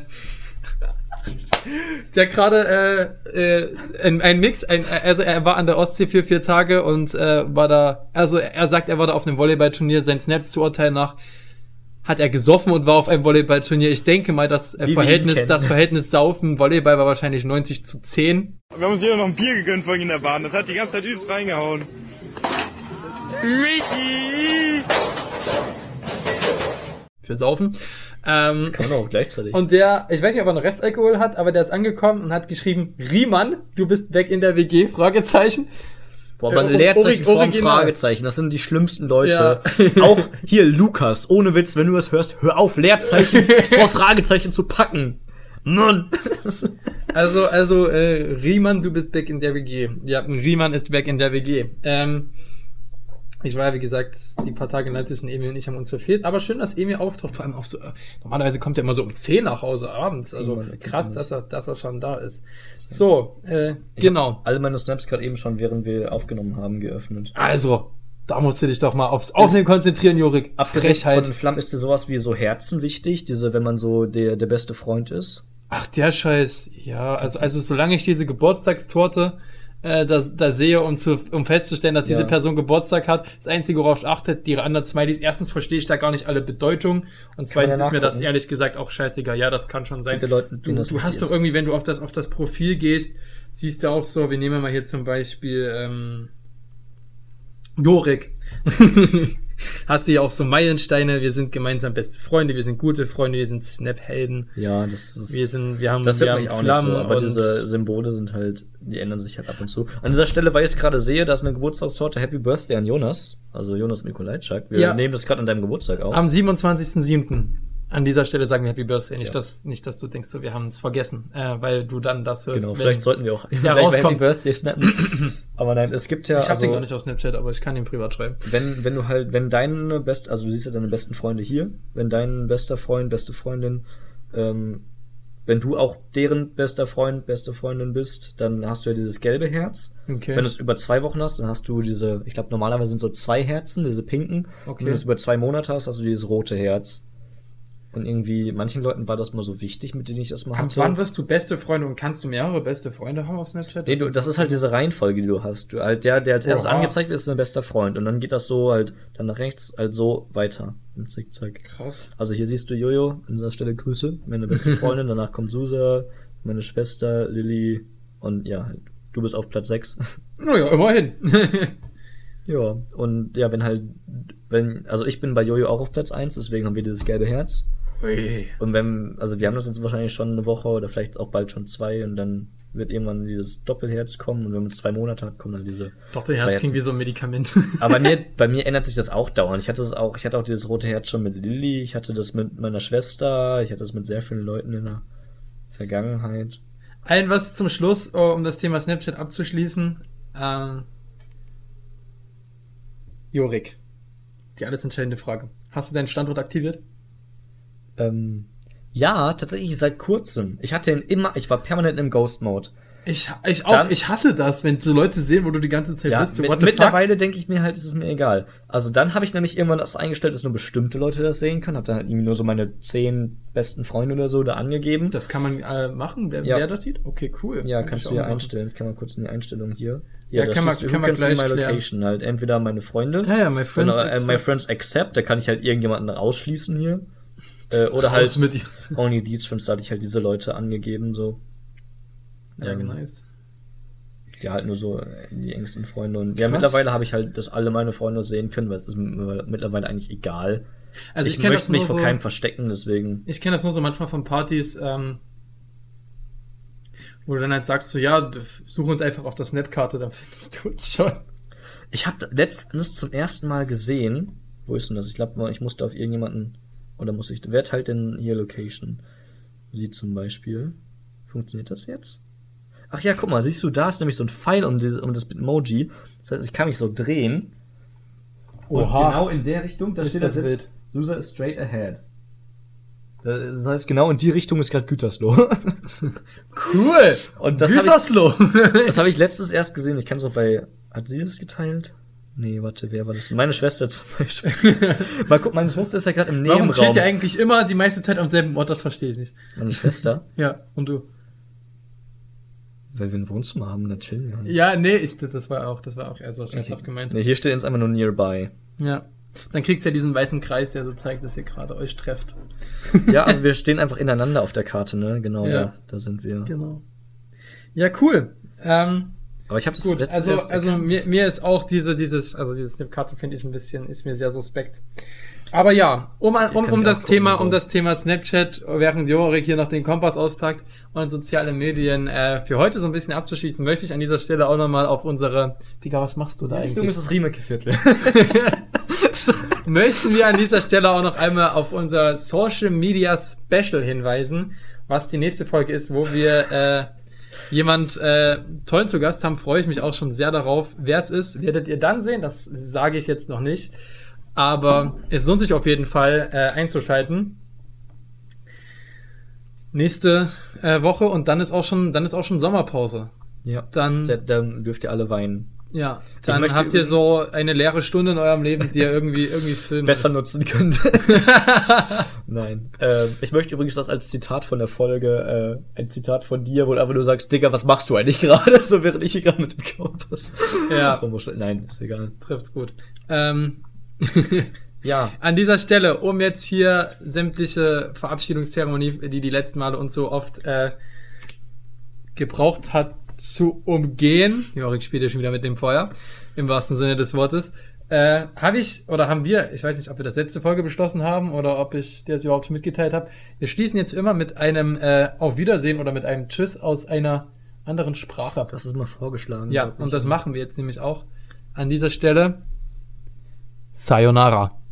B: der gerade äh, äh, ein, ein Mix, ein, also er war an der Ostsee für vier Tage und äh, war da, also er sagt, er war da auf einem Volleyballturnier, sein Snaps zu urteilen nach, hat er gesoffen und war auf einem Volleyballturnier. Ich denke mal, das äh, Verhältnis, das Verhältnis Saufen, Volleyball war wahrscheinlich neunzig zu zehn.
K: Wir haben uns jeder noch ein Bier gegönnt vorhin in der Bahn, das hat die ganze Zeit übelst reingehauen. Michi!
B: Für Saufen. Ähm,
A: Kann man auch gleichzeitig.
B: Und der, ich weiß nicht, ob er noch Restalkohol hat, aber der ist angekommen und hat geschrieben, Riemann, du bist weg in der W G, Fragezeichen.
A: Boah, aber ein
B: Äh,
A: Leerzeichen
B: Ori-
A: vor dem
B: original.
A: Fragezeichen, das sind die schlimmsten Leute.
B: Ja.
A: Auch hier, Lukas, ohne Witz, wenn du das hörst, hör auf, Leerzeichen vor Fragezeichen zu packen. Mann.
B: Also, also, äh, Riemann, du bist weg in der W G. Ja, Riemann ist weg in der W G. Ähm, ich war ja, wie gesagt, die paar Tage lang zwischen Emil und ich haben uns verfehlt. Aber schön, dass Emil auftaucht. Vor allem auf so, äh, normalerweise kommt er immer so um zehn nach Hause abends. Also
A: Emil,
B: krass, dass er, dass er schon da ist. So, äh, genau.
A: Alle meine Snaps gerade eben schon, während wir aufgenommen haben, geöffnet.
B: Also, da musst du dich doch mal aufs Aufnehmen konzentrieren, Jorik.
A: Abgesehen von
B: Frechheit.
A: den Flammen ist dir sowas wie so Herzen wichtig, diese, wenn man so der, der beste Freund ist.
B: Ach, der Scheiß. Ja, also, also solange ich diese Geburtstagstorte äh, da, da sehe, um, zu, um festzustellen, dass diese
A: Ja.
B: Person Geburtstag hat, das Einzige, worauf ich achte, die anderen Smileys. Erstens verstehe ich da gar nicht alle Bedeutung und zweitens
A: ja
B: ist mir das
A: nachgucken.
B: ehrlich gesagt auch scheißegal. Ja, das kann schon sein.
A: Gibt ja Leuten,
B: Du,
A: denen das
B: du
A: wichtig
B: hast doch
A: ist.
B: irgendwie, wenn du auf das, auf das Profil gehst, siehst du auch so, wir nehmen mal hier zum Beispiel ähm, Jorik. Hast du ja auch so Meilensteine, wir sind gemeinsam beste Freunde, wir sind gute Freunde, wir sind Snap-Helden.
A: Ja, das ist.
B: Wir sind, wir haben,
A: Das
B: wir
A: hört
B: haben
A: mich auch
B: Flammen
A: nicht so, aber
B: und
A: diese Symbole sind halt, die ändern sich halt ab und zu. An dieser Stelle, weil ich es gerade sehe, da ist eine Geburtstagstorte, Happy Birthday an Jonas, also Jonas Mikolajczak. Wir
B: Ja.
A: nehmen das gerade an deinem Geburtstag auf.
B: am siebenundzwanzigsten siebten An dieser Stelle sagen wir Happy Birthday, nicht,
A: Ja.
B: dass, nicht, dass du denkst, so, wir haben es vergessen, äh, weil du dann das hörst.
A: Genau,
B: wenn
A: vielleicht sollten wir auch
B: der
A: gleich bei
B: rauskommt.
A: Happy Birthday snappen. Aber nein, es gibt ja,
B: Ich hab
A: also,
B: den gar nicht auf Snapchat, aber ich kann ihn privat schreiben.
A: wenn, wenn du halt, wenn deine best, also du siehst ja deine besten Freunde hier, wenn dein bester Freund, beste Freundin, ähm, wenn du auch deren bester Freund, beste Freundin bist, dann hast du ja dieses gelbe Herz.
B: Okay.
A: Wenn du es über zwei Wochen hast, dann hast du diese, ich glaube normalerweise sind so zwei Herzen, diese pinken.
B: Okay.
A: Und wenn du es über zwei Monate hast, hast du dieses rote Herz. Und irgendwie, manchen Leuten war das mal so wichtig, mit denen ich das mal
B: Ab
A: hatte.
B: wann wirst du beste Freunde und kannst du mehrere beste Freunde haben auf Snapchat?
A: Nee, du, das ist halt diese Reihenfolge, die du hast. Du, halt der, der als erstes
B: Oha.
A: angezeigt wird, ist dein bester Freund. Und dann geht das so halt, dann nach rechts, halt so weiter im Zickzack.
B: Krass.
A: Also hier siehst du Jojo, an dieser Stelle Grüße, meine beste Freundin, danach kommt Susa, meine Schwester, Lilly und ja, halt, du bist auf Platz sechs.
B: Naja, immerhin.
A: Ja, und ja, wenn halt, wenn, also ich bin bei Jojo auch auf Platz eins, deswegen haben wir dieses gelbe Herz.
B: Ui.
A: Und wenn, also wir haben das jetzt wahrscheinlich schon eine Woche oder vielleicht auch bald schon zwei und dann wird irgendwann dieses Doppelherz kommen und wenn man zwei Monate hat, kommen dann diese zwei
B: Doppelherz
A: Herzen.
B: klingt wie so ein Medikament.
A: Aber mir, bei mir ändert sich das auch dauernd. Ich hatte es auch, ich hatte auch dieses rote Herz schon mit Lilly, ich hatte das mit meiner Schwester, ich hatte das mit sehr vielen Leuten in der Vergangenheit.
B: Ein was zum Schluss, oh, um das Thema Snapchat abzuschließen. Ähm, Jorik, die alles entscheidende Frage. Hast du deinen Standort aktiviert?
A: Ähm, ja, tatsächlich seit kurzem. Ich hatte ihn immer, ich war permanent im Ghost-Mode.
B: Ich, ich auch,
A: Dann-
B: ich hasse das, wenn so Leute sehen, wo du die ganze Zeit
A: Ja,
B: bist. So,
A: mit,
B: what the fuck?
A: mittlerweile denke ich mir halt, ist es mir egal. Also dann habe ich nämlich irgendwann das eingestellt, dass nur bestimmte Leute das sehen können. Habe dann halt irgendwie nur so meine zehn besten Freunde oder so da angegeben.
B: Das kann man äh, machen, wer,
A: Ja.
B: wer das sieht? Okay, cool.
A: Ja,
B: Kann
A: kannst
B: ich
A: du ja
B: auch machen.
A: einstellen. Ich kann mal kurz in die Einstellung hier.
B: Ja,
A: da
B: kann man-
A: stehst du,
B: kann
A: who
B: man
A: can see
B: gleich
A: my
B: klären.
A: location. Halt entweder meine Freunde.
B: Ja, ja, my friends
A: oder, äh, my
B: accept.
A: friends accept. Da kann ich halt irgendjemanden ausschließen hier. Äh, oder
B: Raus
A: halt
B: mit dir.
A: only these friends, da hatte ich halt diese Leute angegeben, so.
B: Ja,
A: Ähm,
B: nice.
A: Ja, halt nur so äh, die engsten Freunde. Und ja,
B: Krass.
A: mittlerweile habe ich halt, dass alle meine Freunde sehen können, weil es ist mir mittlerweile eigentlich egal.
B: Also
A: ich
B: ich kenn das
A: möchte mich
B: nur
A: vor
B: so-
A: keinem verstecken, deswegen.
B: Ich kenne das nur so manchmal von Partys, ähm, wo du dann halt sagst, so, ja, such uns einfach auf der Snapkarte, dann findest du uns schon.
A: Ich habe letztens zum ersten Mal gesehen, wo ist denn das? Ich glaube, ich musste auf irgendjemanden, oder muss ich, wer teilt denn hier Location? Sie zum Beispiel. Funktioniert das jetzt? Ach ja, guck mal, siehst du, da ist nämlich so ein Pfeil um, diese, um das Emoji. Das heißt, ich kann mich so drehen. Und
B: Oha.
A: genau in der Richtung, da
B: Ist
A: steht
B: das
A: das
B: wild.
A: jetzt, Susa is straight ahead. Das heißt, genau in die Richtung ist gerade Gütersloh.
B: Cool!
A: Und das habe ich,
B: Gütersloh!
A: das hab ich letztens erst gesehen. Ich kann es auch bei, hat sie es geteilt? Nee, warte, wer war das? Meine Schwester zum Beispiel. Mal guck, meine Schwester ist ja gerade im
B: Warum chillt
A: Nebenraum.
B: ihr eigentlich immer die meiste Zeit am selben Ort? Das verstehe ich nicht.
A: Meine Schwester?
B: Ja, und du?
A: Weil wir ein Wohnzimmer haben, dann chillen wir.
B: Ja, nee, ich, das war auch, das war auch eher so scherzhaft gemeint.
A: Nee, hier steht jetzt einfach nur nearby.
B: Ja. Dann kriegt's ja diesen weißen Kreis, der so zeigt, dass ihr gerade euch trefft.
A: Ja, also wir stehen einfach ineinander auf der Karte, ne? Genau,
B: Ja.
A: da, da sind wir.
B: Genau. Ja, cool. Ähm,
A: Aber ich habe das
B: gut,
A: letztes
B: also,
A: erst
B: also
A: erkannt.
B: mir, mir ist auch diese, dieses, also diese Snapkarte finde ich ein bisschen, ist mir sehr suspekt. Aber ja, um, um,
A: kann
B: um
A: ich
B: das
A: auch gucken,
B: Thema,
A: so.
B: um das Thema Snapchat, während Jorik hier noch den Kompass auspackt und soziale Medien äh, für heute so ein bisschen abzuschließen, möchte ich an dieser Stelle auch nochmal auf unsere, Digga, was machst du da eigentlich?
A: Du bist das Riemecke-Viertel.
B: so, möchten wir an dieser Stelle auch noch einmal auf unser Social Media Special hinweisen, was die nächste Folge ist, wo wir äh, jemand äh, tollen zu Gast haben, freue ich mich auch schon sehr darauf. Wer es ist, werdet ihr dann sehen, das sage ich jetzt noch nicht. Aber es lohnt sich auf jeden Fall äh, einzuschalten. Nächste äh, Woche und dann ist auch schon, dann ist auch schon Sommerpause.
A: Ja.
B: Dann,
A: dann dürft ihr alle weinen.
B: Ja, dann habt ihr so eine leere Stunde in eurem Leben, die ihr irgendwie irgendwie filmen
A: besser
B: müsst.
A: nutzen könnt. Nein. Ähm, ich möchte übrigens das als Zitat von der Folge, äh, ein Zitat von dir, wo du einfach nur sagst, Digga, was machst du eigentlich gerade? So während ich hier gerade mit dem Kompass.
B: Ja.
A: Nein, ist egal.
B: Trifft's gut. Ähm,
A: ja.
B: An dieser Stelle, um jetzt hier sämtliche Verabschiedungszeremonie, die die letzten Male uns so oft äh, gebraucht hat, zu umgehen. Jorik spielt ja schon wieder mit dem Feuer, im wahrsten Sinne des Wortes. Äh, habe ich, oder haben wir, ich weiß nicht, ob wir das letzte Folge beschlossen haben oder ob ich dir das überhaupt schon mitgeteilt habe. Wir schließen jetzt immer mit einem äh, Auf Wiedersehen oder mit einem Tschüss aus einer anderen Sprache ab.
A: Das ist mal vorgeschlagen.
B: Ja, und das machen wir jetzt nämlich auch an dieser Stelle. Sayonara.